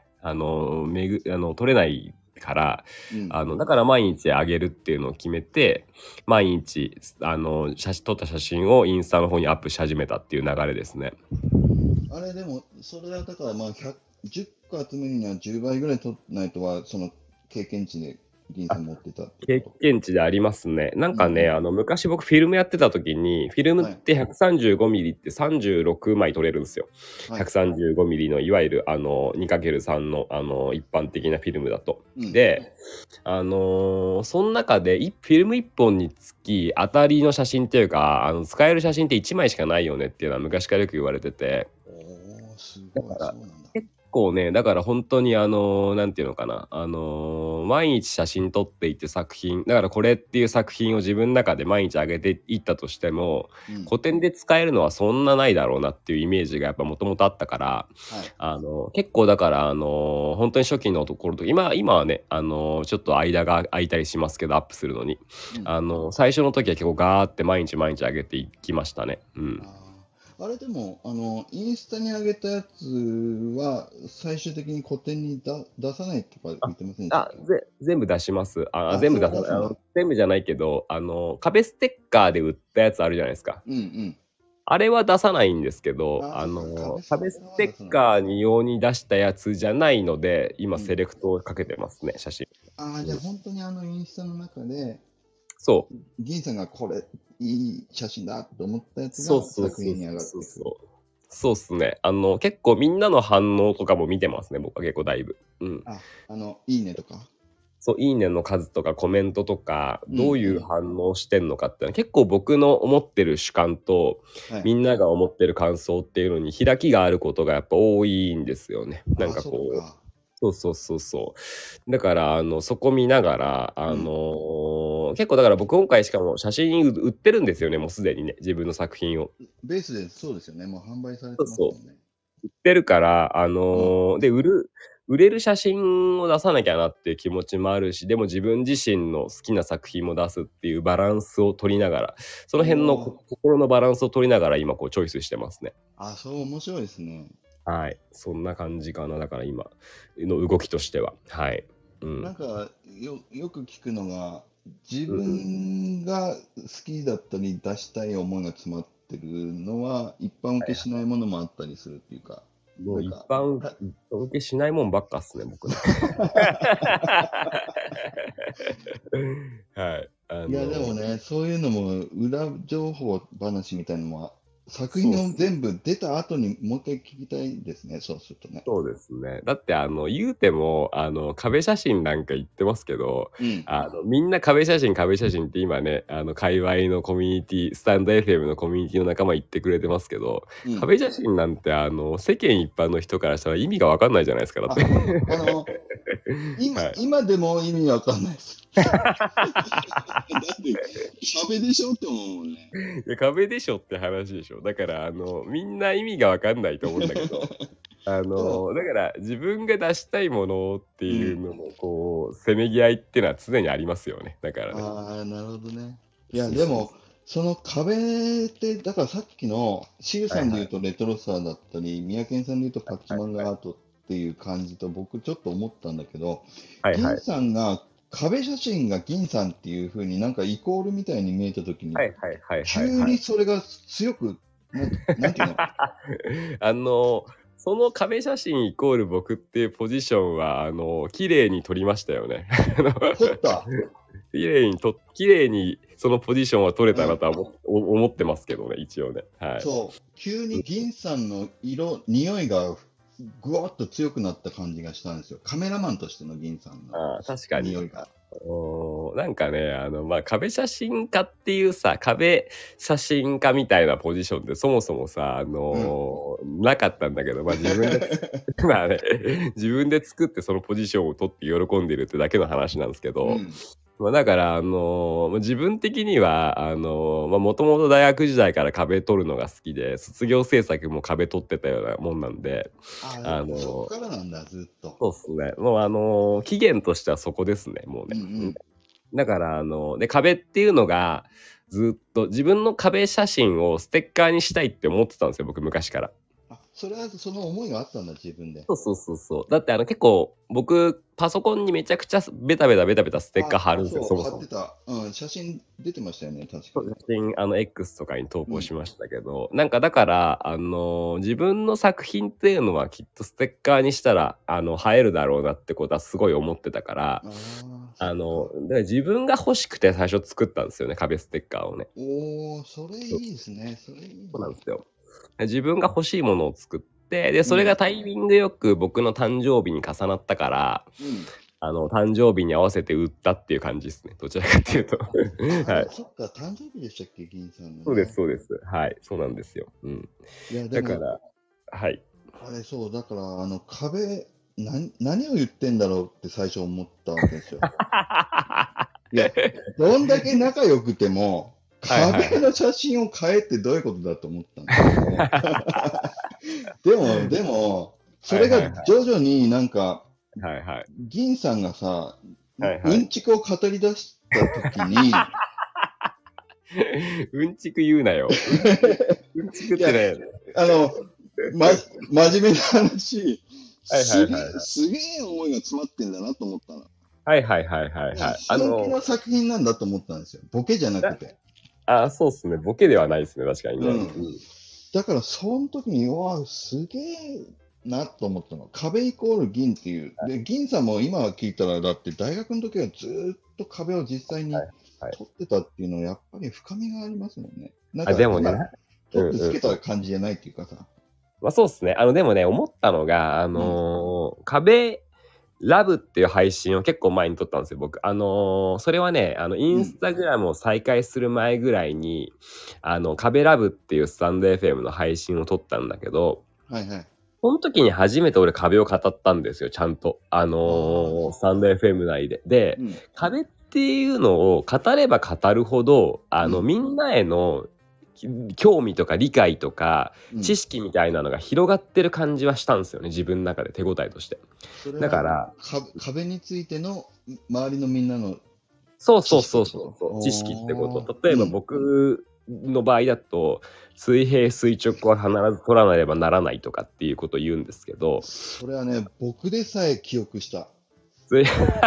あのめぐあの撮れないから、 うん。 あのだから毎日あげるっていうのを決めて、毎日あの写真撮った写真をインスタの方にアップし始めたっていう流れですね。 あれでも、それはだからまあひゃく、じゅっこ集めるにはじゅうばいぐらい取らないとは、その経験値で銀さん持ってたってこ経と。 験値でありますね。なんかね、 うんあの昔僕フィルムやってた時に、フィルうん。はい。 ムってひゃくさんじゅうごミリってさんじゅうろくまい撮れるんですよ。 はい。 ひゃくさんじゅうごミリのいわゆるあの にかけるさん のあの一般的なフィルムだと。 うん。 で、あのーその中でいフィルムいっぽんにつき当たりの写真っていうか、あの使える写真っていちまいしかないよねっていうのは昔からよく言われてて、 おー、すごい、 だからそうなんだ。 結構ね、だから本当にあのーなんていうのかな、あのー毎日写真撮っていって作品、だからこれっていう作品を自分の中で毎日上げていったとしても、 うん。 古典で使えるのはそんなないだろうなっていうイメージがやっぱもともとあったから、 はい。 あの結構だからあの本当に初期のところと今今はねあのちょっと間が空いたりしますけどアップするのにうん。 あの最初の時は結構ガーって毎日毎日上げていきましたね。うん。 ああ。あれでも、あの、インスタに上げたやつは、最終的に個展にだ出さないとか言あってませんでしたっけ？ あぜ全部出します。ああ、それ全部出さないあは出すんだ。 の全部じゃないけどあの壁ステッカーで売ったやつあるじゃないですか。 うんうん。 あれは出さないんですけど、 ああ、 あそっか、壁のステッカー壁ステッは出さない。 カーに用に出したやつじゃないので今うん。 セレクトをかけてますね写真。 ああ、じゃあうん、 本当にあのインスタの中で、 そう。 銀さんがこれ、いい写真だと思ったやつそうがそうそう作品に上がっそうてくる。 そう。そうっすね。あの、結構みんなの反応とかも見てますね、僕は結構だいぶ。うん。 あ、あの、いいねとか。 そう、いいねの数とかコメントとか、 うんどういう反応してんのかっていうのは、結構僕の思ってる主観と、 はい。 みんなが思ってる感想っていうのに開きがあることがやっぱ多いんですよね。なんあ、そっかこう、 か。 そうそうそうそう。だから、あの、そこ見ながら、あうん。 のー結構だから僕今回しかも写真売売ってるんですよね、もうすでにね、自分の作品を。 ベースでそうですよね。もう販売されてそうそう。 ますもんね。 売ってるから、あうん。 のーで、売る、売れる写真を出さなきゃなっていう気持ちもあるし、でも自分自身の好きな作品も出すっていうバランスを取りながら、その辺のこおー。 心のバランスを取りながら今こうチョイスしてますね。 あ、そう面白いですね。 はい。そんな感じかな。だから今の動きとしては。はい。うなんん。 かよ、よく聞くのが、自うんうん。 分が好きだったり出したい思いが詰まってるのは一般受けしないものもあったりするっていうか、 もう一なんか、 般、 た一般受けしないもんばっかっすね、僕ね。はい。あいや、でもの、 ね、そういうのも裏情報話みたいなのも作そうっす。 品を全部出た後にもう一回聞きたいですね、そうするとね。 そうですね。だってあの言うてもあの壁写真なんか言ってますけど、 うん、 あのみんな壁写真壁写真って今ね、あの界隈のコミュニティ、スタンド エフエム のコミュニティの仲間言ってくれてますけど、 うん。 壁写真なんてあの世間一般の人からしたら意味がわかんないじゃないですか、だっあ、 て。 あの、今、 はい。 今でも意味わかんないです。だって壁でしょって思うもんね。 いや壁でしょって話でしょ。だからあのみんな意味がわかんないと思うんだけど、あでも、 のだから自分が出したいものってうん。 いうのもこうせめぎ合いっていうのは常にありますよね。だからね。 ああ、なるほどね。いや、 そうそう。 でも、その壁って、だからさっきの、シゲはいはいさんで言うとレトロサーだったり、ミヤケンさんで言うとパッチマンガはいアートっていう感じと僕ちょっと思ったんだけど、銀はいはいさんが、壁写真が銀さんっていう風になんかイコールみたいに見えたときに、 はいはいはいはい急はい。 にそれが強く、なん、なんていうのあのその壁写真イコール僕っていうポジションはあの綺麗に撮りましたよね。あの取った。 綺麗にと綺麗にそのポジションは取れうん。 たなとは思お思ってますけどね、一応ね。はい。 そう。急に銀さんの色、匂いがぐわっと強くなった感じがしたんですよ。カメラマンとしての銀さんのああ、確かに。 匂いが。 おーなんかね、あの、まあ、壁写真家っていうさ、壁写真家みたいなポジションってそもそもさ、あうん。 のーなかったんだけど、まあ、自分でまあね、自分で作ってそのポジションを取って喜んでるってだけの話なんですけうど、 ん。 まあ、だから、あのーまあ自分的には、あのーまあ、もともと大学時代から壁取るのが好きで、卒業制作も壁取ってたようなもんなんで、 あ、やっあのぱそこーからなんだ、ずっと。 そうっすね。もうあのー期限としてはそこですね、もうね。 うんううんん。 だから、あの、で、壁っていうのが、ずっと自分の壁写真をステッカーにしたいって思ってたんですよ、僕昔から。 あ、それはその思いがあったんだ、自分で。 そうそうそうそう。だってあの結構僕パソコンにめちゃくちゃベタベタベタベタステッカーあ、 貼るんですよ、 そう、 そもそも。 貼ってた。うん、写真出てましたよね、確かそうに。 写真あの X とかに投うん。 稿しましたけど、なんかだからあの自分の作品っていうのはきっとステッカーにしたらあの映えるだろうなってことはすごい思ってたから、 ああ、そっあのか。 だから自分が欲しくて最初作ったんですよね、壁ステッカーをね。 おー、それそういいですね。それいいな。 そうなんですよ。自分が欲しいものを作って、で、それがうん、 タイミングよく僕の誕生日に重なったから、 うん。 あの、誕生日に合わせて売ったっていう感じですね。どちらかっていうと。 あ、あれ、 はい。 そっか、誕生日でしたっけ、銀さんのそうです、 ね。 そうです。はい。そうなんですよ。うん。 いや、でも、 だから、はい。 あれ、そう、だから、あの、壁、な、何を言ってんだろうって最初思ったわけですよ。いや、どんだけ仲良くても、 はいはいはい。 壁の写真を変えってどういうことだと思ったんですけど、でも、でも、それがはいはいはい。 徐々になんか、 はいはい。 銀さんがさ、うはいはい。 んちくを語り出したときに、 うんちく言うなよ。うんちく、うんちくっいや、 てね。 あの、ま、真面目な話、 はいはいすげえ、 はいはい。 すげえ思いが詰まってんだなと思ったの。 はいはいはいはいいや、 はい。あの、 本気の作品なんだと思ったんですよ。ボケじゃなくて。 あ、そうっすね。ボケではないですね。確かにね。 うん。 うん。 だから、その時に、うわ、すげえなと思ったの。壁イコール銀っていう。で、銀さんも今聞いたら、だって大学の時はずーっと壁を実際にはいはい。 取ってたっていうのは、やっぱり深みがありますもんね。なんあ、 か、 でもね、 ただ、取ってつうんうん。 けた感じじゃないっていうかさ。 まあそうっすね。あの、でもね、思ったのが、あうん。 のー壁ラブっていう配信を結構前に撮ったんですよ、僕。あのーそれはね、あの、インスタグラムを再開する前ぐらいに、あの、壁ラブっていうスタンド エフエム の配信を撮ったんだけど、 はいはい。 その時に初めて俺壁を語ったんですよ、ちゃんと。あのあーースタンド エフエム 内で。で、 うん。 壁っていうのを語れば語るほど、あの、 うんみんなへのき興味とか理解とかうん知識みたいなのが広がってる感じはしたんですよね、自分の中で手応えとして。 それはだからか壁についての周りのみんなのそうそうそう知識ってことそうそう知識ってこと。 おー例えばうん僕の場合だと、水平垂直は必ず取らなければならないとかっていうことを言うんですけど、 それはね、僕でさえ記憶した。 水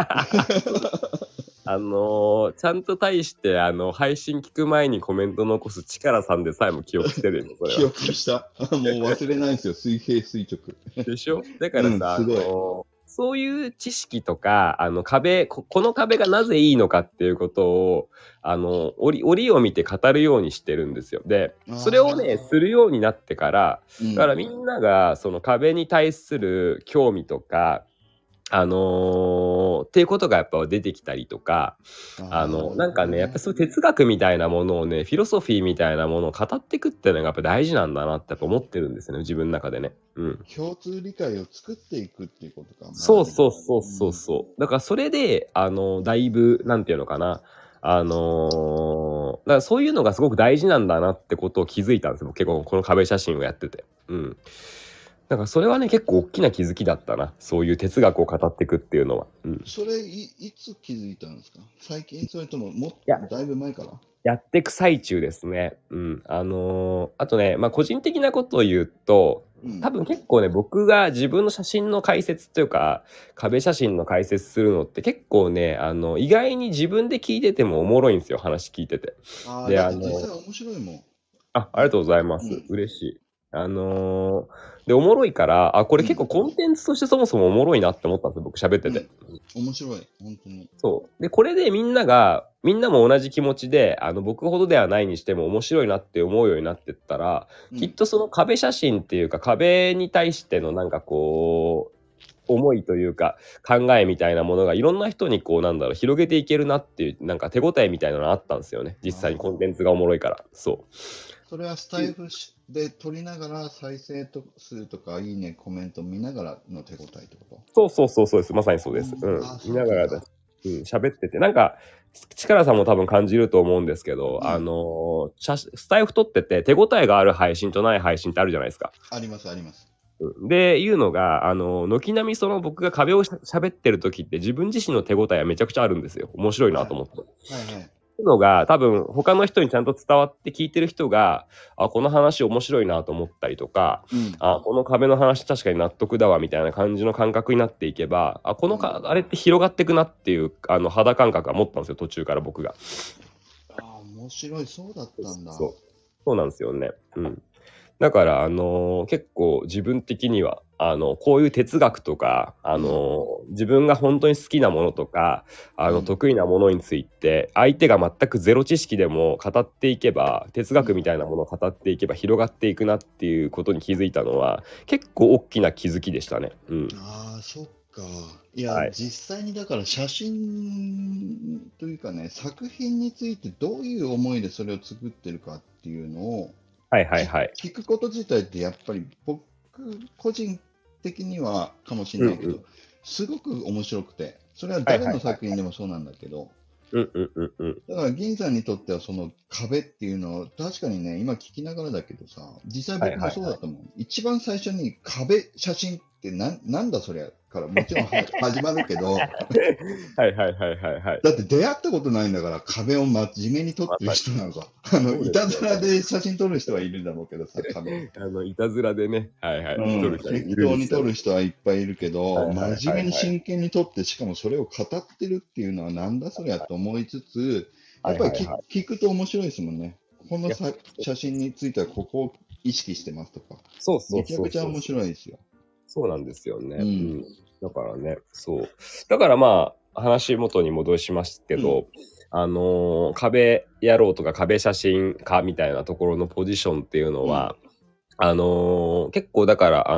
あのーちゃんと対してあの配信聞く前にコメント残す力さんでさえも記憶してるよ、それ記は。 憶した。もう忘れないんですよ、水平垂直。 でしょ。だからさ、 うんすごいあのーそういう知識とか、あの壁こ、この壁がなぜいいのかっていうことを、あの、折折を見て語るようにしてるんですよ。で、それをね、 あーするようになってから、 うんだからみんながその壁に対する興味とか、あのーっていうことがやっぱ出てきたりとか、あの、なんかね、やっぱそういう哲学みたいなものをね、フィロソフィーみたいなものを語っていくっていうのがやっぱ大事なんだなってやっぱ思ってるんですよね、自分の中でね。うん。 共通理解を作っていくっていうことか。 そうそうそうそうそう。だからそれで、あの、だいぶ、なんていうのかな。あのーだからそういうのがすごく大事なんだなってことを気づいたんですよ。僕結構この壁写真をやってて。うん。だからそれはね、結構大きな気づきだったな。そういう哲学を語っていくっていうのは。うん。 それい、いつ気づいたんですか？最近、それとももっといやだいぶ前から？ やっていく最中ですね。うん。あのーあとね、まあ個人的なことを言うと、 うん多分結構ね、僕が自分の写真の解説というか、壁写真の解説するのって結構ね、あの、意外に自分で聞いててもおもろいんですよ、話聞いてて。 ああ、 で、あの、 だって実際面白いもん。 あ、ありがとうございます。 うん嬉しい。あのーで、おもろいから、あ、これ結構コンテンツとしてそもそもおもろいなって思ったんですよ、僕喋ってて。 面白い、本当に。 そう。で、これでみんなが、みんなも同じ気持ちで、あの、僕ほどではないにしても面白いなって思うようになってったら、 うんきっとその壁写真っていうか、壁に対してのなんかこう、思いというか、考えみたいなものがいろんな人にこう、なんだろう、広げていけるなっていう、なんか手応えみたいなのがあったんですよね。実際にコンテンツがおもろいから。そう。 それはスタイフで撮りながら再生数とかいいね、コメント見ながらの手応えってこそうそうそうそうです。まさにそうです。うんあ。 見ながらです。うん、喋ってて。なんか、力さんも多分感じると思うんですけど、 うんあのー写スタイフ撮ってて手応えがある配信とない配信ってあるじゃないですか。 と？あります、あります。 うんで、いうのが、あのー軒並みその僕が壁をしゃ喋ってる時って自分自身の手応えはめちゃくちゃあるんですよ。面白いなと思って。 はいはい。 いうのが多分他の人にちゃんと伝わって聞いてる人が、あ、この話面白いなと思ったりとか、 うん。 あ、この壁の話確かに納得だわみたいな感じの感覚になっていけば、あ、このかあれって広がっていくなっていうあの肌感覚は持ったんですよ、途中から僕が。 ああ、面白い、そうだったんだ。 そうそうなんですよね。うん。だから、あのー結構自分的にはあのこういう哲学とか、あのー自分が本当に好きなものとかあのうん得意なものについて相手が全くゼロ知識でも語っていけば、哲学みたいなものを語っていけば広がっていくなっていうことに気づいたのは結構大きな気づきでしたね。うん、 ああ、そっか。いや、 はい実際にだから写真というかね、作品についてどういう思いでそれを作ってるかっていうのをはいはいはい。 聞くこと自体ってやっぱり僕個人的にはかもしれないけど、 うんうすごく面白くて、それは誰の作品でもそうなんだけど、 うんうんうんうん。 だから銀さんにとってはその壁っていうのを確かにね、今聞きながらだけどさ、実際僕もそうだと思う。一番最初に壁写真ってななんだそりゃからもちろんは始まるけど、 はいはいはいはいはい。 だって出会ったことないんだから壁を真面目に撮ってる人なんか、あの、いたずらで写真撮る人はいるだろうけどさ、壁。 あのいたずらでね、はいはい、 うん、 人い適るんですよ当に撮る人はいっぱいいるけど、 はいはいはいはい真面目に真剣に撮って、しかもそれを語ってるっていうのはなんだそりゃと思いつつ、やっぱり聞,、 はいはいは聞くと面白いですもんね。このさい写真についてはここを意識してますとか。 そうそうめちゃそうそうくちゃ面白いですよ。 そうなんですよね。 うんうんだからね、そう。だからまあ、話元に戻しますけど、あのー壁野郎とか壁写真家みたいなところのポジションっていうのは、あのー結構だから、あの、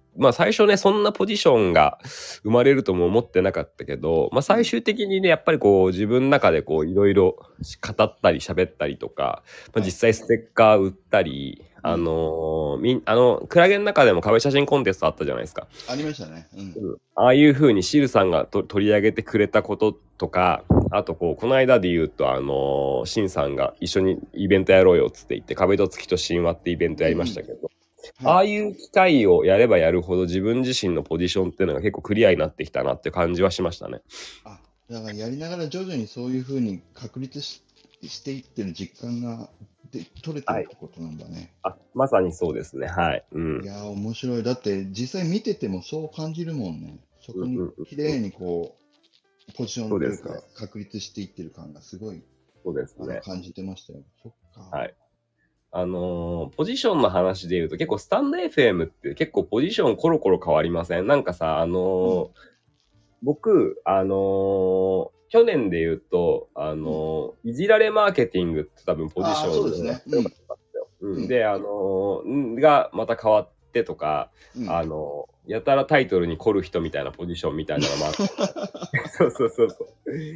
まあ最初ね、そんなポジションが生まれるとも思ってなかったけど、まあ最終的にね、やっぱりこう自分の中でこういろいろ語ったり喋ったりとか、まあ、実際ステッカー売ったり、あのー、みん、あの、クラゲの中でも壁写真コンテストあったじゃないですか。 ありましたね。うん。 うん、ああいう風にシルさんがと取り上げてくれたこととか、あとこう、この間で言うと、あのー、シンさんが一緒にイベントやろうよっつって言って、壁と月と神話ってイベントやりましたけど、 うんはい、 ああいう機会をやればやるほど自分自身のポジションっていうのが結構クリアになってきたなって感じはしましたね。 あ、だからやりながら徐々にそういうふうに確立し、していってる実感がで取れてるってことなんだね。 はい、あ、まさにそうですね。はい。うん、 いやー、面白い。だって実際見ててもそう感じるもんね。そこに綺麗にこう、ポジションというか、 ね、 確立していってる感がすごい、 そうですね、 感じてましたよ。そっか。 はい。あのー、ポジションの話で言うと結構スタンド エフエム って結構ポジションコロコロ変わりません？なんかさ、あのーうん、僕、あのー、去年で言うと、あのー、いじられマーケティングって多分ポジションそうですね。うんうん、で、あのー、がまた変わってとか、うん、あのー、やたらタイトルに凝る人みたいなポジションみたいなのもあって。そうそうそうそう。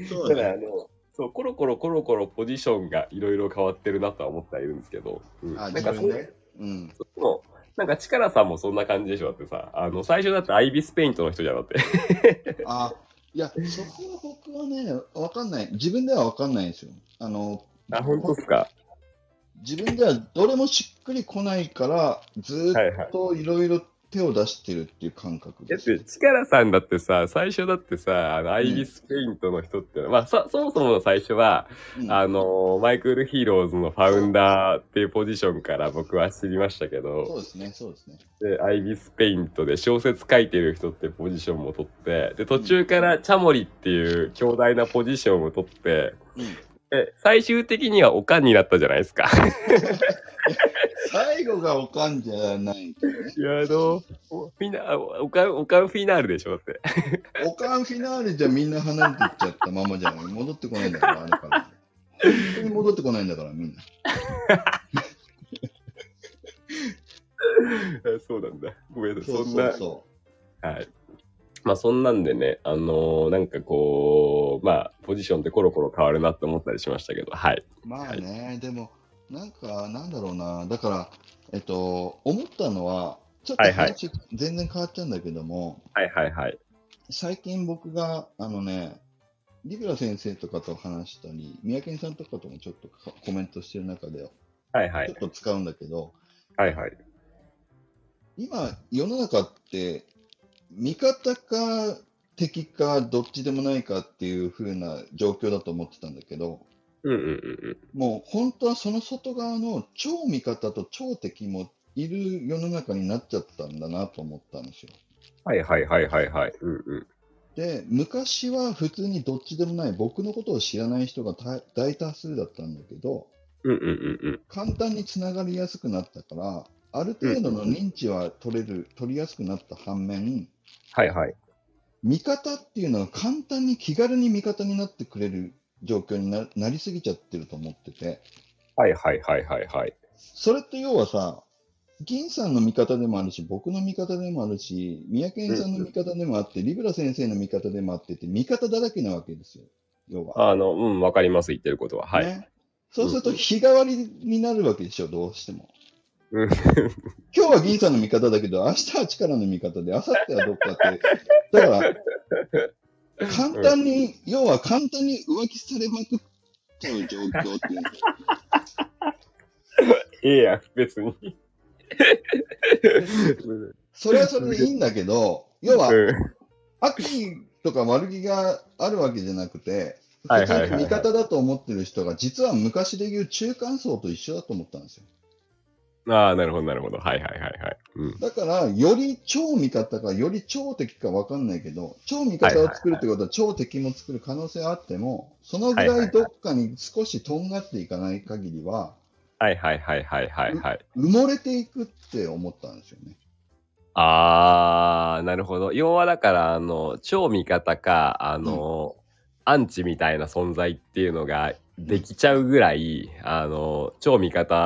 そうね、だからあの、そう、コロコロコロコロポジションがいろいろ変わってるなとは思ってはいるんですけど。うん、 あ、 なんかそう、 ね、うん。 そうなんか、チカラさんもそんな感じでしょだってさ、あの、最初だってアイビスペイントの人じゃなくて。 あ、いや、そこは僕はね、わかんない。自分ではわかんないんですよ。あの、 あ、本当ですか。 自分ではどれもしっくりこないから、ずっといろいろ手を出してるっていう感覚です。 だって、チカラさんだってさ、最初だってさ、あの、アイビスペイントの人っていうのは、うん、まあそ、そもそもの最初は、うん、あの、マイクールヒーローズのファウンダーっていうポジションから僕は知りましたけど、 そうですね、そうですね。 で、アイビスペイントで小説書いてる人ってポジションも取って、で、途中からチャモリっていう強大なポジションを取って、うんで最終的にはおかんになったじゃないですか。 最後がおかんじゃない、ね。 いや、あの、フィナおかん、おかんフィナールでしょだって。 おかんフィナーレじゃみんな離れていっちゃったままじゃない。戻ってこないんだから、あれから。本当に戻ってこないんだから、みんな。 そうなんだ。ごめんなさい。そんな。そうそうはい。まあそんなんでね、あのー、なんかこう、まあポジションってコロコロ変わるなって思ったりしましたけど、はい。 まあね、はい、でも、なんか、なんだろうな、だから、えっと、思ったのは、ちょっと話、全然変わっちゃうんだけども、 はいはいはい。 最近僕が、あのね、リブラ先生とかと話したり、三宅さんとかともちょっとコメントしてる中で、 はいはい。 ちょっと使うんだけど、 はいはい。 今、世の中って、味方か敵かどっちでもないかっていう風な状況だと思ってたんだけど、 うんうんうんうん、 もう本当はその外側の超味方と超敵もいる世の中になっちゃったんだなと思ったんですよ。 はいはいはいはいはい。うんうん、 で、昔は普通にどっちでもない僕のことを知らない人が大多数だったんだけど、 うんうんうんうん、 簡単につながりやすくなったから、ある程度の認知は取れる、取りやすくなった反面、 はいはい。 味方っていうのは簡単に気軽に味方になってくれる状況に な, なりすぎちゃってると思ってて。 はいはいはいはいはい。 それって要はさ、銀さんの味方でもあるし、僕の味方でもあるし、三宅さんの味方でもあって、うん、リブラ先生の味方でもあってって味方だらけなわけですよ。要は。 あの、うん、わかります、言ってることは。はい。ね、 そうすると日替わりになるわけでしょ、どうしても。 うん、 今日は銀さんの味方だけど、明日は力の味方で、明後日はどっかって。だから、簡単に、うん、要は簡単に浮気されまくっちゃう状況っていうの。 ええやん、別に。 それはそれでいいんだけど、要は、悪意とか悪気があるわけじゃなくて、普通に味方だと思ってる人が、実は昔でいう中間層と一緒だと思ったんですよ。 ああ、なるほど、なるほど。はいはいはいはい。 うん、だから、より超味方か、より超敵か分かんないけど、超味方を作るってことは、超敵も作る可能性はあっても、そのぐらいどっかに少しとんがっていかない限りは、 はいはいはいはいはいはい。 埋もれていくって思ったんですよね。 あー、なるほど。要はだから、あの、超味方か、あの、うん、アンチみたいな存在っていうのができちゃうぐらい、うん、あの、超味方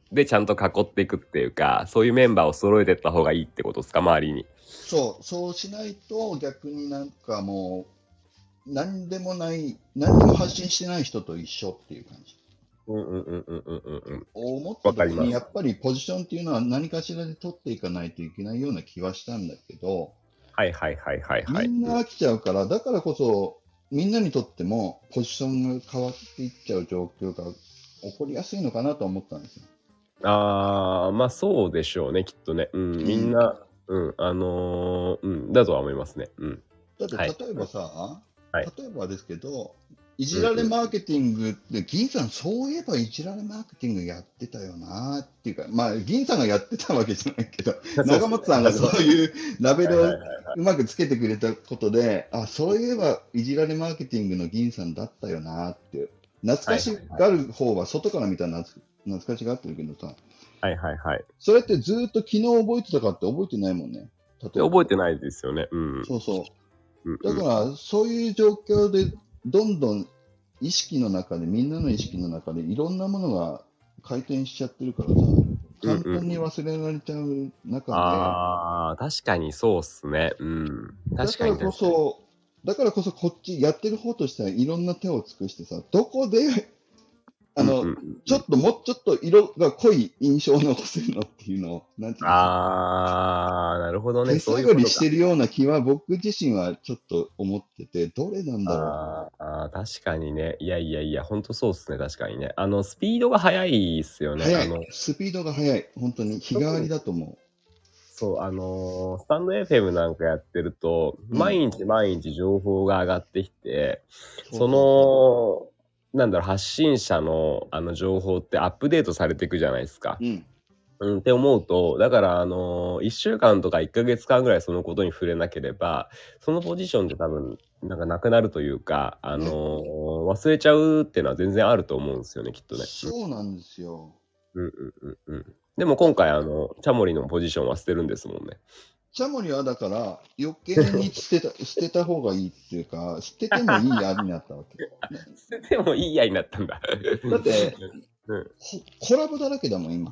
でちゃんと囲っていくっていうか、そういうメンバーを揃えていった方がいいってことですか、周りに。 そう、そうしないと逆になんかもう、何でもない、何でも発信してない人と一緒っていう感じ。 うんうんうんうんうんうんうん。 思った時に、 わかります。 やっぱりポジションっていうのは何かしらで取っていかないといけないような気はしたんだけど、 はいはいはいはいはい。 みんな飽きちゃうから、だからこそ、みんなにとってもポジションが変わっていっちゃう状況が起こりやすいのかなと思ったんですよ。 ああ、まあそうでしょうね、きっとね。うん、みんな、うん、あのー、うん、だとは思いますね。うん。 だってはい。 例えばさ、 はい例えばですけど、いじられマーケティングって、銀さん、そういえばいじられマーケティングやってたよなっていうか、まあ、銀さんがやってたわけじゃないけど、長松さんがそういうラベルをうまくつけてくれたことで、あ、そういえばいじられマーケティングの銀さんだったよなって、懐かしがる方は外から見たら懐懐かしがってるけどさ、 はいはいはい。 それってずーっと昨日覚えてたかって覚えてないもんね。例えば覚えてないですよね。うん。 そうそう。 うんだから、そういう状況で、どんどん意識の中で、みんなの意識の中で、いろんなものが回転しちゃってるからさ、簡単に忘れられちゃう中で、 ああ、確かにそうっすね。うん。 だ確からこかに確かに。 そ、だからこそこっちやってる方としてはいろんな手を尽くしてさ、どこで、あの、 うんうんうんちょっともうちょっと色が濃い印象を残せるのっていうのを、なんていうの、 ああ、なるほどね。 手そういうことか。 探りしてるような気は僕自身はちょっと思ってて、どれなんだろあーあー、確かにね。いやいやいや、ほんとそうっすね。確かにね。あの、スピードが速いっすよう。 ね。 早いあの、。 スピードが速い。本当に日替わりだと思う。 そう、あのースタンド エフエム なんかやってると、 うん毎日毎日情報が上がってきて、 そうその、なんだろう、発信者のあの情報ってアップデートされていくじゃないですか。 うん。 うん、って思うと、だから、あのー、いっしゅうかんとかいっかげつかんぐらいそのことに触れなければ、そのポジションって多分、なんかなくなるというか、あのー忘れちゃうっていうのは全然あると思うんですよね、きっとね。 そうなんですよ。 うんうんうんうん。でも今回、あの、チャモリのポジションは捨てるんですもんね。 チャモリはだから余計に捨てた捨てた方がいいっていうか、捨ててもいいやになったわけ。 捨ててもいいやになったんだ。 だって、 うん、 ほコラボだらけだもん、今。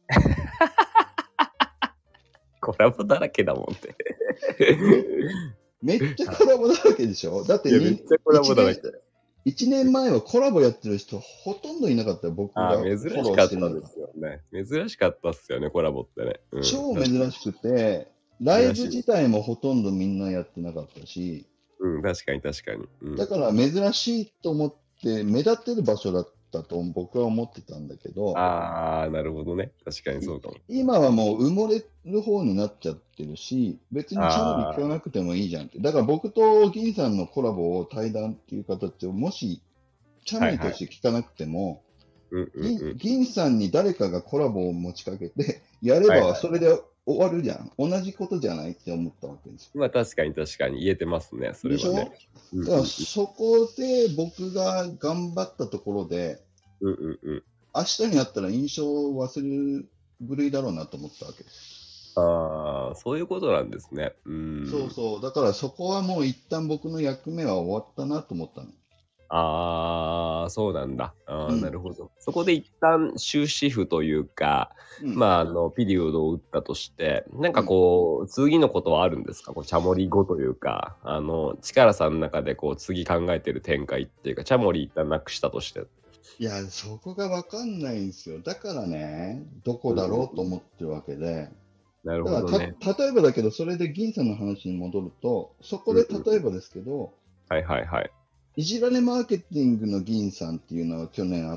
コラボだらけだもんって。 めっちゃコラボだらけでしょ。だっていや、めっちゃコラボだらけ。 いちねんまえはコラボやってる人ほとんどいなかったよ、僕があフォロー珍しかっしてるのたですよね。珍しかったっすよね、コラボってね。うん、 超珍しくて、ライブ自体もほとんどみんなやってなかったし、 うん、確かに確かに。うん、 だから珍しいと思って目立ってる場所だったと僕は思ってたんだけど、 ああ、なるほどね。確かにそうかも。 今はもう埋もれる方になっちゃってるし、別にチャモリ聞かなくてもいいじゃんって。だから僕と銀さんのコラボを対談っていう形をもしチャモリとして聞かなくても、 うんうんうん、 銀さんに誰かがコラボを持ちかけてやればそれで終わるじゃん。はいはい、同じことじゃないって思ったわけですよ。 まあ確かに確かに言えてますね、それはね。 でしょ、だからそこで僕が頑張ったところで、 うんうんうん、 明日になったら印象を忘れぶりだろうなと思ったわけです。 ああ、そういうことなんですね。うん。 そうそう。だからそこはもう一旦僕の役目は終わったなと思ったの。 ああ、そうなんだ。ああ、うん、なるほど。そこで一旦終止符というか、うん、まあ、あの、ピリオドを打ったとして、なんかこう、うん、次のことはあるんですか？こう、チャモリ後というか、あの、力さんの中でこう、次考えてる展開っていうか、チャモリ一旦なくしたとして。 いや、そこがわかんないんですよ。だからね、どこだろうと思ってるわけで。 うん、なるほどね。 た例えばだけど、それで銀さんの話に戻ると、そこで例えばですけど、うんうん、 はいはいはい。 いじられマーケティングの銀さんっていうのは去年あって、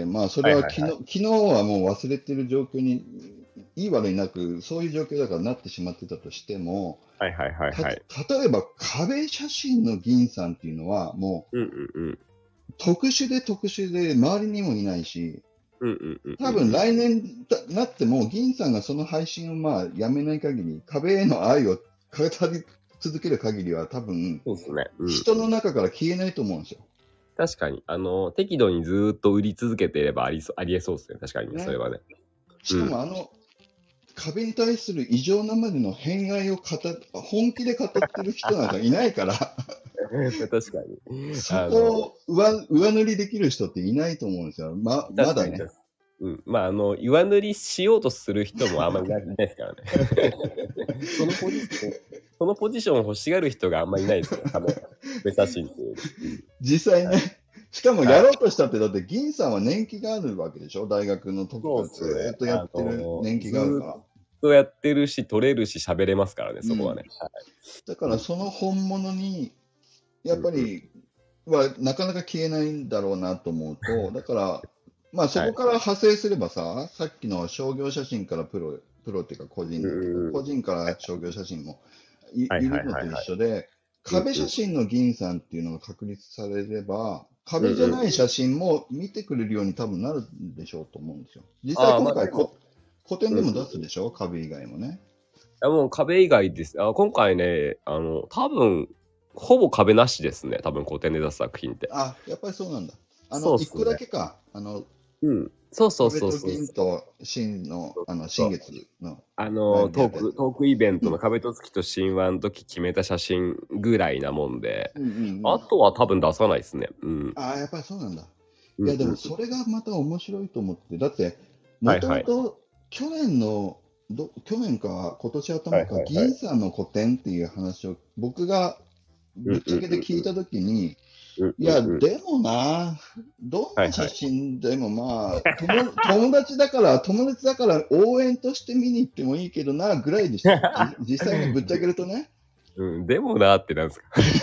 まあそれは昨日、はいはいはい、昨日はもう忘れてる状況に、いい悪いなく、そういう状況だからなってしまってたとしても、 はいはいはいはい、 例えば壁写真の銀さんっていうのはもう、 うんうんうん、 特殊で特殊で周りにもいないし、 うんうんうん、 多分来年になっても銀さんがその配信をまあやめない限り、壁への愛を語り続ける限りは多分、 そうですね、うん、 人の中から消えないと思うんですよ。 確かに。あの、適度にずーっと売り続けていればありそありえそうですね。確かにね、それはね。 しかもあの、うん、壁に対する異常なまでの偏愛を語本気で語ってる人なんかいないから。 確かに。 そこを上上塗りできる人っていないと思うんですよ。ま、まだね。 うん、まあ、あの、上塗りしようとする人もあんまりいないですからね。そのポジション、そのポジションを欲しがる人があんまりいないですよ、カメラ写真っていう。 実際ね、はい、しかもやろうとしたって、だって銀さんは年季があるわけでしょ、大学の時からずっとやってる年季があるから。ずっとやってるし、撮れるし、喋れますからね、そこはね。うん、はい、 だからその本物に、やっぱり、はなかなか消えないんだろうなと思うと、だから、まあそこから派生すればさ、はい、さっきの商業写真からプロ、プロっていうか個人、うん、個人から商業写真もい、いるのと一緒で、壁写真の銀さんっていうのが確立されれば、壁じゃない写真も見てくれるように多分なるんでしょうと思うんですよ。実際今回、まあ、古典でも出すでしょ、うん、壁以外もね。 いやもう壁以外です。あ、今回ね、あの、多分、ほぼ壁なしですね、多分古典で出す作品って。 あ、やっぱりそうなんだ。あの、一、ね、個だけか。あの、 うん。そうそうそうそう。 壁と銀と新の、あの、新月の。 あの、トーク、トークイベントの壁と月と神話の時決めた写真ぐらいなもんで、うんうんうん、あとは多分出さないですね。うん。 ああ、やっぱりそうなんだ。いや、でもそれがまた面白いと思って、だって、もともと去年の、ど去年か今年頭か、銀さんの個展っていう話を僕がぶっちゃけて聞いたときに、いや、でもな、どんな写真でもまあ、友, 友達だから、友達だから応援として見に行ってもいいけどな、ぐらいでした。実際にぶっちゃけるとね。 うん、でもなってなんですか。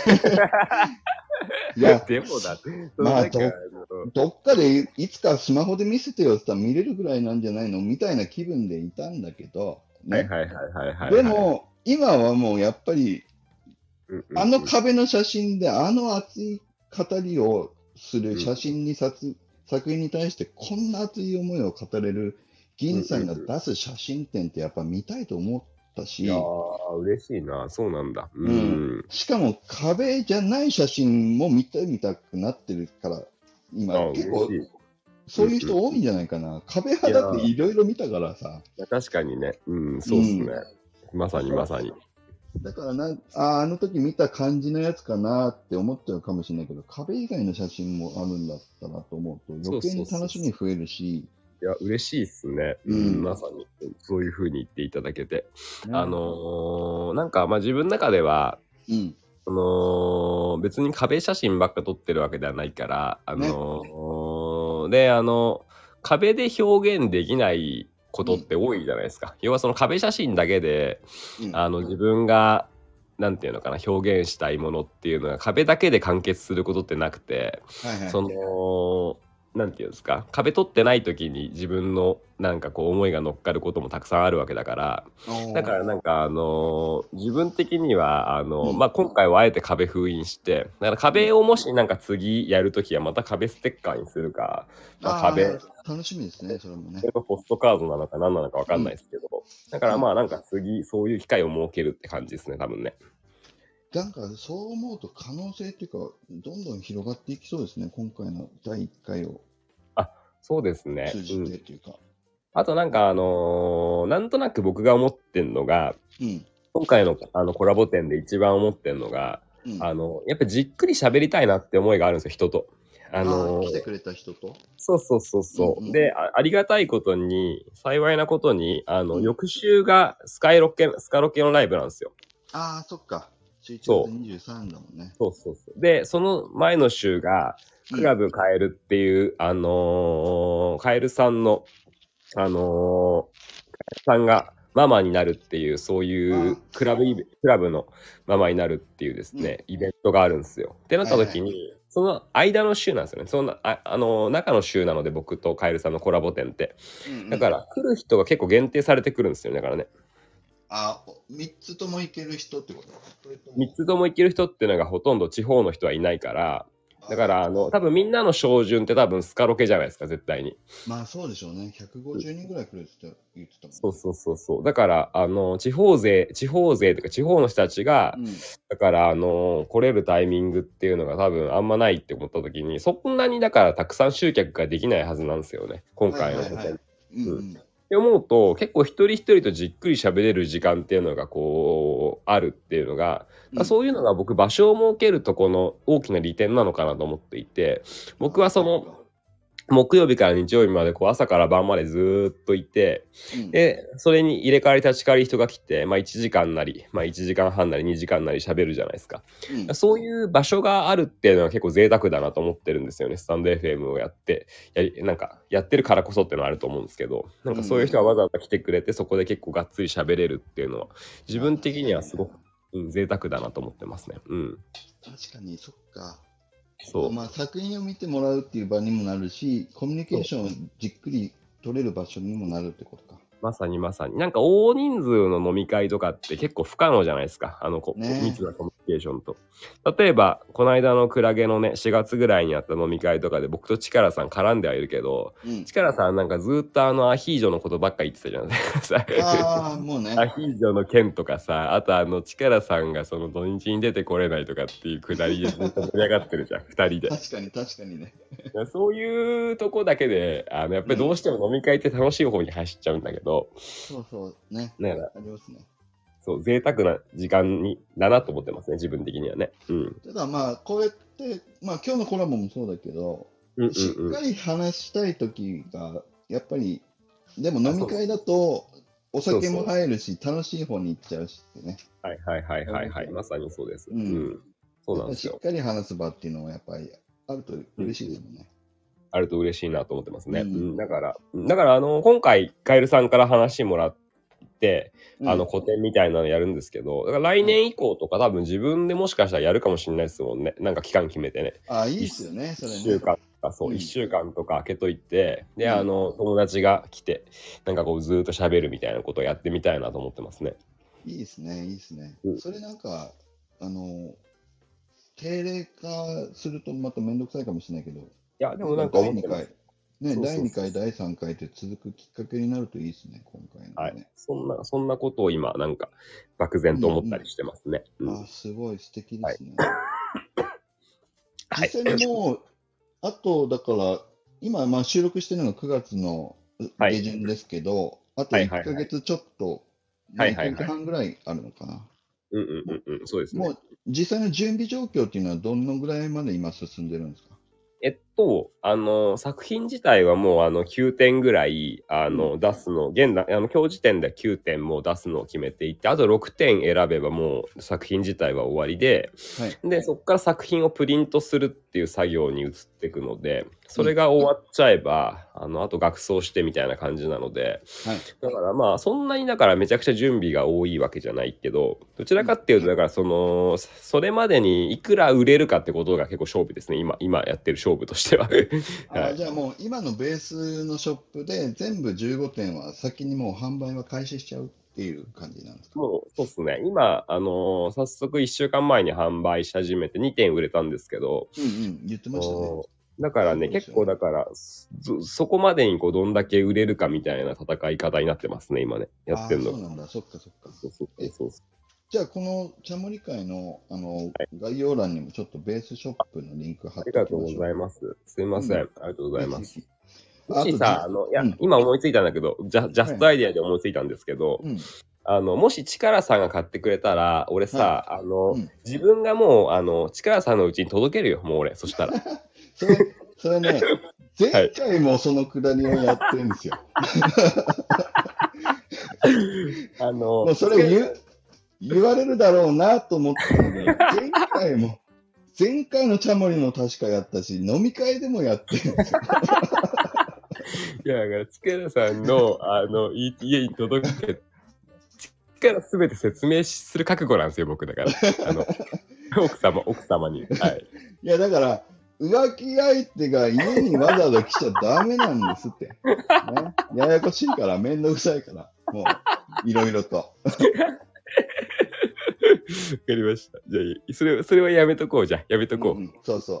いや、 でもだって。 まあど、どっかでいつかスマホで見せてよって言ったら見れるぐらいなんじゃないのみたいな気分でいたんだけど、ね。 はいはいはいはい、はい。 でも、今はもうやっぱり、 うんうんうん、 あの壁の写真であの熱い語りをする写真に撮、うん、作品に対してこんな熱い思いを語れる銀さんが出す写真展ってやっぱ見たいと思ったし、 いやー嬉しいな、そうなんだ、 うん、うん、しかも壁じゃない写真も見てみたくなってるから今結構そういう人多いんじゃないかな、うんうん、壁派だっていろいろ見たからさ。 いや確かにね、うん、そうっすね、うん、まさにまさに。 だからなあ、あの時見た感じのやつかなって思っちゃうかもしれないけど、壁以外の写真もあるんだったなと思うと、余計に楽しみ増えるし。 いや、嬉しいっすね。うん、まさに、そういう風に言っていただけて。うん、あのー、なんか、まあ自分の中では、 うん、 あのー、別に壁写真ばっか撮ってるわけではないから、あのーね、で、あの、壁で表現できないことって多いじゃないですか、うん、要はその壁写真だけで、うん、あの自分がなんていうのかな表現したいものっていうのが壁だけで完結することってなくて、 はいはい、 そのなんていうんですか、壁取ってない時に自分のなんかこう思いが乗っかることもたくさんあるわけだから、だからなんかあのー、自分的にはあのーうん、まあ今回はあえて壁封印して、だから壁をもしなんか次やるときはまた壁ステッカーにするか、まあ、壁楽しみですね、それもね。 それとポストカードなのか何なのか分かんないですけど、うん、だからまあなんか次そういう機会を設けるって感じですね、多分ね。 なんかそう思うと可能性っていうか、どんどん広がっていきそうですね、今回のだいいっかいを。 あ、そうですね。 通じてっていうか。うん、 あとなんかあのー、なんとなく僕が思ってんのが、 うん、 今回のあのコラボ展で一番思ってんのが、うん、あのやっぱじっくり喋りたいなって思いがあるんですよ、人と。 あのー、来てくれた人と。 そうそうそうそう、うんうん、で あ, ありがたいことに幸いなことにあの、うん、翌週がスカイロケスカロケのライブなんですよ。 ああ、そっか。じゅういちがつにじゅうさんだもんね。 そうそうそうでその前の週がクラブカエルっていう、うん、あのー、カエルさんのあのー、さんがママになるっていうそういうクラブイベクラブのママになるっていうですね、うん、イベントがあるんですよ。ってなった時に、はいはい、その間の週なんですよね。その あ, あの中の週なので僕とカエルさんのコラボ展って、うんうん、だから来る人が結構限定されてくるんですよね。だからね。 あ、みっつとも行ける人ってこと？ みっつとも行ける人っていうのがほとんど地方の人はいないから、だからあの多分みんなの照準って多分スカロケじゃないですか、絶対に。 まあそうでしょうね。ひゃくごじゅうにんぐらい来るって言ってたもん、ね。 そうそうそうそう。だからあの地方勢地方勢というか地方の人たちが、うん、だからあの来れるタイミングっていうのが多分あんまないって思った時に、そんなにだからたくさん集客ができないはずなんですよね、今回のこと。って思うと結構一人一人とじっくり喋れる時間っていうのがこうあるっていうのが、うん、そういうのが僕場所を設けるとこの大きな利点なのかなと思っていて、僕はその木曜日から日曜日までこう朝から晩までずーっといて、 うん、 でそれに入れ替わり立ち替わり人が来て、まあ、いちじかんなり、まあ、いちじかんはんなりにじかんなり喋るじゃないですか。 うん、 そういう場所があるっていうのは結構贅沢だなと思ってるんですよね。スタンド エフエム をやってやりなんかやってるからこそっていうのはあると思うんですけど、なんかそういう人がわざわざ来てくれてそこで結構がっつり喋れるっていうのは自分的にはすごく、うん、贅沢だなと思ってますね。うん、 確かに、そっか。 そうまあ、作品を見てもらうっていう場にもなるし、コミュニケーションをじっくり取れる場所にもなるってことか。 まさにまさに。なんか大人数の飲み会とかって結構不可能じゃないですか。あの、こね密なコミュニケーションと。例えば、この間のクラゲのね、しがつぐらいにあった飲み会とかで僕とチカラさん絡んではいるけど、 うん、 チカラさんなんかずっとあのアヒージョのことばっか言ってたじゃないですか。 ああ、もうね。 アヒージョの件とかさ、あとあのチカラさんがその土日に出てこれないとかっていうくだりでずっと盛り上がってるじゃん、ふたりで。 確かに確かにね。 そういうとこだけで、あのやっぱりどうしても飲み会って楽しい方に走っちゃうんだけど、 そうそうね。 ね、 ありますね。 そう、贅沢な時間にだなと思ってますね、自分的にはね。うん。 ただまあ、こうやって、まあ今日のコラボもそうだけど、 うんうんうん、 しっかり話したいときが、やっぱり、でも飲み会だと、お酒も入るし、楽しい方に行っちゃうしってね。 はいはいはいはいはい、まさにそうです。 うん。 うん、そうなんですよ。 しっかり話す場っていうのはやっぱりあると嬉しいですもんね。 うん、あると嬉しいなと思ってますね。 うんうん、だから、だからあの今回カエルさんから話もらって、 うん、 あの個展みたいなのやるんですけど、だから来年以降とか多分自分でもしかしたらやるかもしれないですもんね。なんか期間決めてね。 ああ、いいですよね、それね。 いっしゅうかんとか、そう、 うん、 いっしゅうかんとか空けといて、で、 うん、 あの友達が来て、なんかこうずーっと喋るみたいなことをやってみたいなと思ってますね。 いいですね、いいですね。 うん、 それなんか、あの、定例化するとまためんどくさいかもしれないけど、 いや、でもなんか思ってます。 ね、 そうそうそうだいにかい、だいさんかいって続くきっかけになるといいですね、今回のね。 はい。そんな、そんなことを今、なんか、漠然と思ったりしてますね。 うんうん、あ、すごい素敵ですね。 はい、 実際にもう、あと、だから、今、まあ、収録してるのがくがつの下旬ですけど、はい、あといっかげつちょっと、 はいはいはい、 いっかげつはんぐらいあるのかな。 うんうんうんうん、そうですね。 もう、実際の準備状況っていうのは、どのぐらいまで今進んでるんですか？ えっと、あの、作品自体はもうあのきゅうてんぐらいあの、うん、出すの、現在、あの今日時点できゅうてんもう出すのを決めていて、あとろくてん選べばもう作品自体は終わりで、はい、で、そこから作品をプリントするっていう作業に移っていくので、それが終わっちゃえば、うん、あの、あと学装してみたいな感じなので、はい、だからまあ、そんなにだからめちゃくちゃ準備が多いわけじゃないけど、どちらかっていうと、だからその、それまでにいくら売れるかってことが結構勝負ですね、今、今やってる勝負としては。 あ、じゃあもう今のベースのショップで全部じゅうごてんは先にもう販売は開始しちゃうっていう感じなんですか？ もうそうですね。今、あのー、早速いっしゅうかんまえに販売し始めてにてん売れたんですけど、 うんうん、言ってましたね。 だからね、結構だから、そ, そこまでにこうどんだけ売れるかみたいな戦い方になってますね、今ね。やってるの。 あ、そうなんだ、そっかそっか。 そうそうそうそう。 じゃあ、このチャモリ会の、あの、はい、概要欄にもちょっとベースショップのリンク貼っておきましょう。 ありがとうございます。すいません。うん、ありがとうございます。もしさ、あの、いや、うん、今思いついたんだけど、ジャ、ジャストアイデアで思いついたんですけど、はい、うん、あの、もし力さんが買ってくれたら、俺さ、はい、あの、うん、自分がもう、あの、力さんのうちに届けるよ、もう俺、そしたら。 それ、それね、前回もそのくだりをやってるんですよ。 あの、 もうそれ言う、言われるだろうなと思ったので、前回も、前回のチャモリも確かやったし、飲み会でもやってるんですよ。 いや、だから、力さんの、あの、家に届けて、力すべて説明する覚悟なんですよ、僕だから。あの、奥様、奥様に。はい。 いや、だから、浮気相手が家にわざわざ来ちゃダメなんですって。ね、ややこしいから、めんどくさいから、もう、いろいろと。 わかりました。じゃあ、それ、それはやめとこう、じゃあ、やめとこう。うん、 そうそう。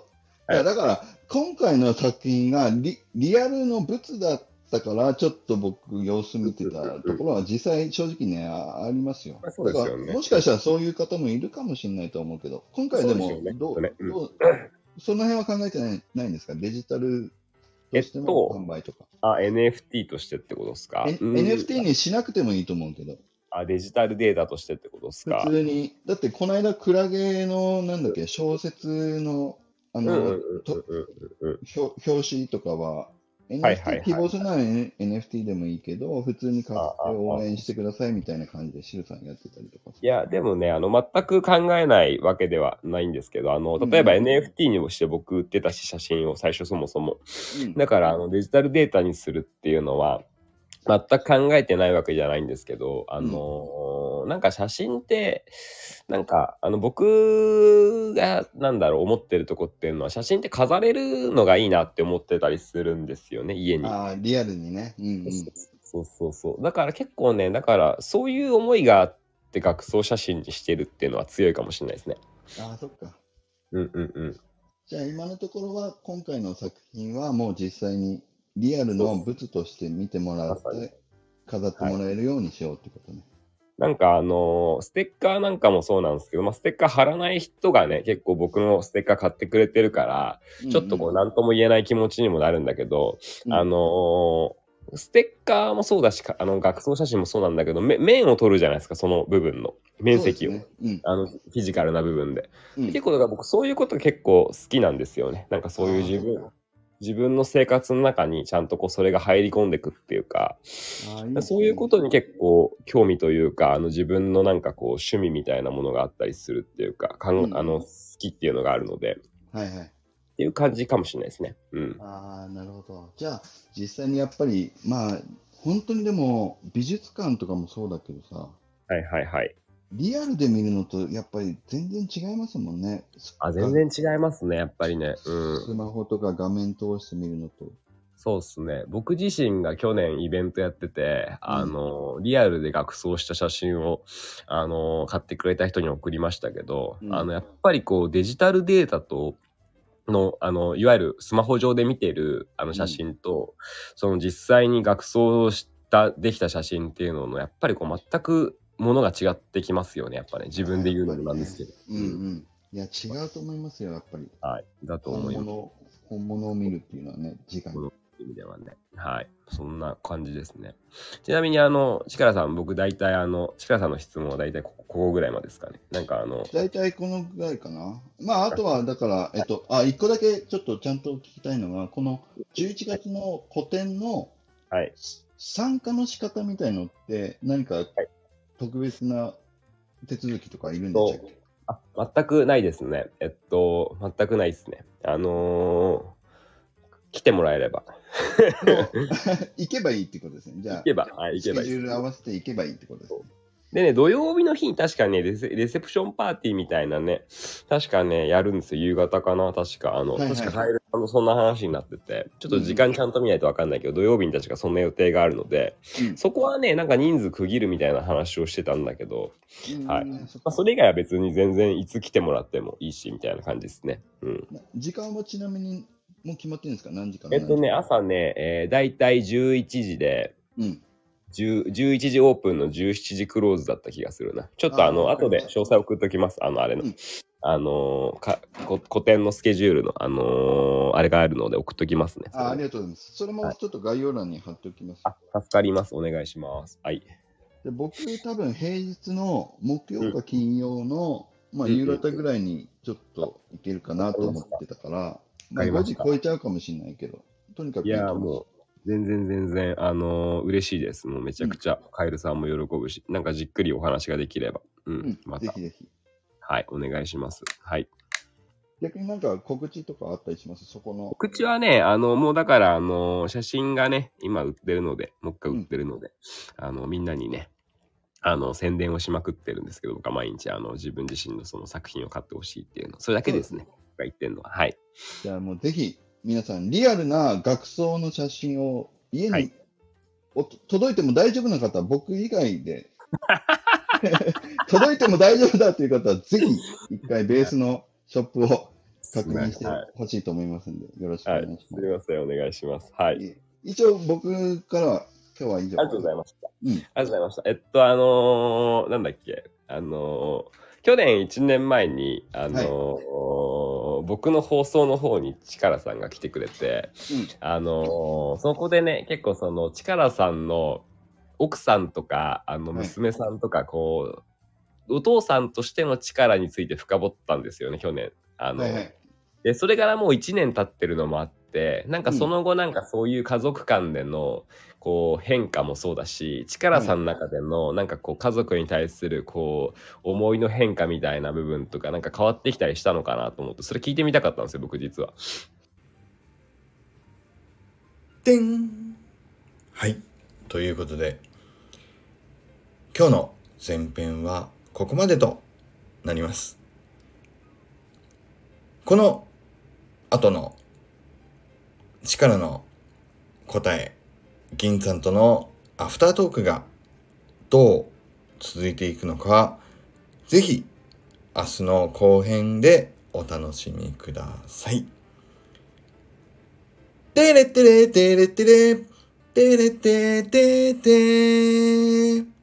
いや、だから、今回の作品がリ、リアルの物だったから、ちょっと僕、様子見てたところは、実際、正直ね、ありますよ。 そうですよね。 もしかしたらそういう方もいるかもしれないと思うけど、今回でも、どう、どう、その辺は考えてない、ないんですか？デジタルとしての販売とか。 えっと、あ、エヌエフティー としてってことですか？ エヌエフティー にしなくてもいいと思うけど。 あ、デジタルデータとしてってことですか？ 普通に。だって、この間、クラゲの、なんだっけ、小説の、あの、表紙とかは、 エヌエフティー 希望するなら エヌエフティー でもいいけど、普通に買って応援してくださいみたいな感じでシルさんやってたりとか。 いや、でもね、あの、全く考えないわけではないんですけど、あの、例えば エヌエフティー にもして僕売ってたし、写真を最初そもそも。 うん、 だから、あの、デジタルデータにするっていうのは、全く考えてないわけじゃないんですけど、あの、うん、なんか写真って、なんか、あの、僕が、なんだろう、思ってるとこっていうのは、写真って飾れるのがいいなって思ってたりするんですよね、家に。 ああ、リアルにね。うんうん。 そうそうそう。だから結構ね、だからそういう思いがあって学装写真にしてるっていうのは強いかもしれないですね。 ああ、そっか。 うんうんうん。 じゃあ今のところは、今回の作品はもう実際にリアルの物として見てもらって、飾ってもらえるようにしようってことね。 はい、なんかあのー、ステッカーなんかもそうなんですけど、まあ、ステッカー貼らない人がね、結構僕のステッカー買ってくれてるから、うんうん、ちょっとこう何とも言えない気持ちにもなるんだけど、うん、あのー、ステッカーもそうだし、あの学装写真もそうなんだけど、面を取るじゃないですか、その部分の面積を、ね、うん、あのフィジカルな部分で、うん、結構だから僕そういうこと結構好きなんですよね。なんかそういう自分自分の生活の中にちゃんとこうそれが入り込んでくっていうか、いいね、そういうことに結構興味というか、あの自分のなんかこう趣味みたいなものがあったりするっていうか、かん、うん、あの好きっていうのがあるので、 はいはい。 っていう感じかもしれないですね。うん。 ああ、なるほど。じゃあ、実際にやっぱり、まあ、本当にでも、美術館とかもそうだけどさ、 はいはいはい。 リアルで見るのと、やっぱり全然違いますもんね。 あ、全然違いますね、やっぱりね。うん。 スマホとか画面通して見るのと。 そうっすね。僕自身が去年イベントやってて、うん、あの、リアルで学装した写真を、あの、買ってくれた人に送りましたけど、うん、あの、やっぱりこう、デジタルデータと、の、あの、いわゆるスマホ上で見てるあの写真と、うん、その実際に学装した、できた写真っていうのの、やっぱりこう全くものが違ってきますよね、やっぱね。自分で言うのもなんですけど。 ね、うんうん。いや、違うと思いますよ、やっぱり。 はい。だと思います。 本物、本物を見るっていうのはね、時間。 意味ではね。はい。そんな感じですね。ちなみに、あの、チカラさん、僕大体、あの、チカラさんの質問は大体ここ、ここぐらいまでですかね。なんかあの。 大体このぐらいかな。まあ、あとは、だから、えっと、あ、一個だけちょっとちゃんと聞きたいのが、このじゅういちがつの個展の、 はい。 参加の仕方みたいのって、何か特別な手続きとかいるんでしたっけ？ あ、全くないですね。えっと、全くないですね。あのー、来てもらえれば。 行けばいいってことですね。じゃあ、 行けば、はい、行けばいい。 スケジュール合わせて行けばいいってことですね。 でね、土曜日の日に確かねレセ、レセプションパーティーみたいなね、確かね、やるんですよ。夕方かな確か。あの、はいはい、確か帰る、あの、そんな話になってて、ちょっと時間ちゃんと見ないとわかんないけど、うん、土曜日に確かそんな予定があるので、うん、そこはね、なんか人数区切るみたいな話をしてたんだけど、うん、はい。まあ、それ以外は別に全然いつ来てもらってもいいし、みたいな感じですね。うん。 時間はちなみにもう決まってるんですか？何時からえっとね、朝ね、えー、だいたいじゅういちじで、うん。じゅういちじオープンのじゅうしちじクローズだった気がするな。ちょっとあの、あ後で詳細送っときます。あの、あれの。うん、あのー、か、個展のスケジュールの、あのー、あれがあるので送っときますね。 あ、ありがとうございます。それもちょっと概要欄に貼っておきます。 はい、あ、助かります。お願いします。はい。 で僕、多分平日の木曜か金曜の、うん、まあ、夕方ぐらいにちょっと行けるかなと思ってたから、まあ、ごじ超えちゃうかもしれないけど、とにかく。 いや、もう。全然全然、あのー、嬉しいです。もうめちゃくちゃ、うん、カエルさんも喜ぶし、なんかじっくりお話ができれば。うん。うん、また。 ぜひぜひ。 はい、お願いします。はい。 逆になんか告知とかあったりします？そこの。 告知はね、あの、もうだから、あのー、写真がね、今売ってるので、もう一回売ってるので、うん、あの、みんなにね、あの、宣伝をしまくってるんですけど、僕は毎日、あの、自分自身のその作品を買ってほしいっていうの、それだけですね。僕が言ってるのは。はい。 じゃあもうぜひ、皆さん、リアルな学装の写真を家に、はい、お届いても大丈夫な方は僕以外で届いても大丈夫だという方はぜひ一回ベースのショップを確認してほしいと思いますので、よろしくお願いします。 はい、すみません、お願いします。はい。 一応僕からは今日は以上。 ありがとうございました。うん、ありがとうございました。えっと、あのー、なんだっけ、あのー、去年いちねんまえに、あのーはい、僕の放送の方にチカラさんが来てくれて、うん、あのー、そこでね、結構そのチカラさんの奥さんとか、あの娘さんとか、こう、はい、お父さんとしての力について深掘ったんですよね、去年。あの、はいはい、で、それからもういちねん経ってるのもあって、 て、なんかその後なんかそういう家族間でのこう変化もそうだし、チカラさんの中でのなんかこう家族に対するこう思いの変化みたいな部分とかなんか変わってきたりしたのかなと思って、それ聞いてみたかったんですよ、僕実は。 てん。はい。ということで、今日の前編はここまでとなります。この後の力の答え、銀さんとのアフタートークがどう続いていくのか、ぜひ明日の後編でお楽しみください。てれてれてれてれてれててて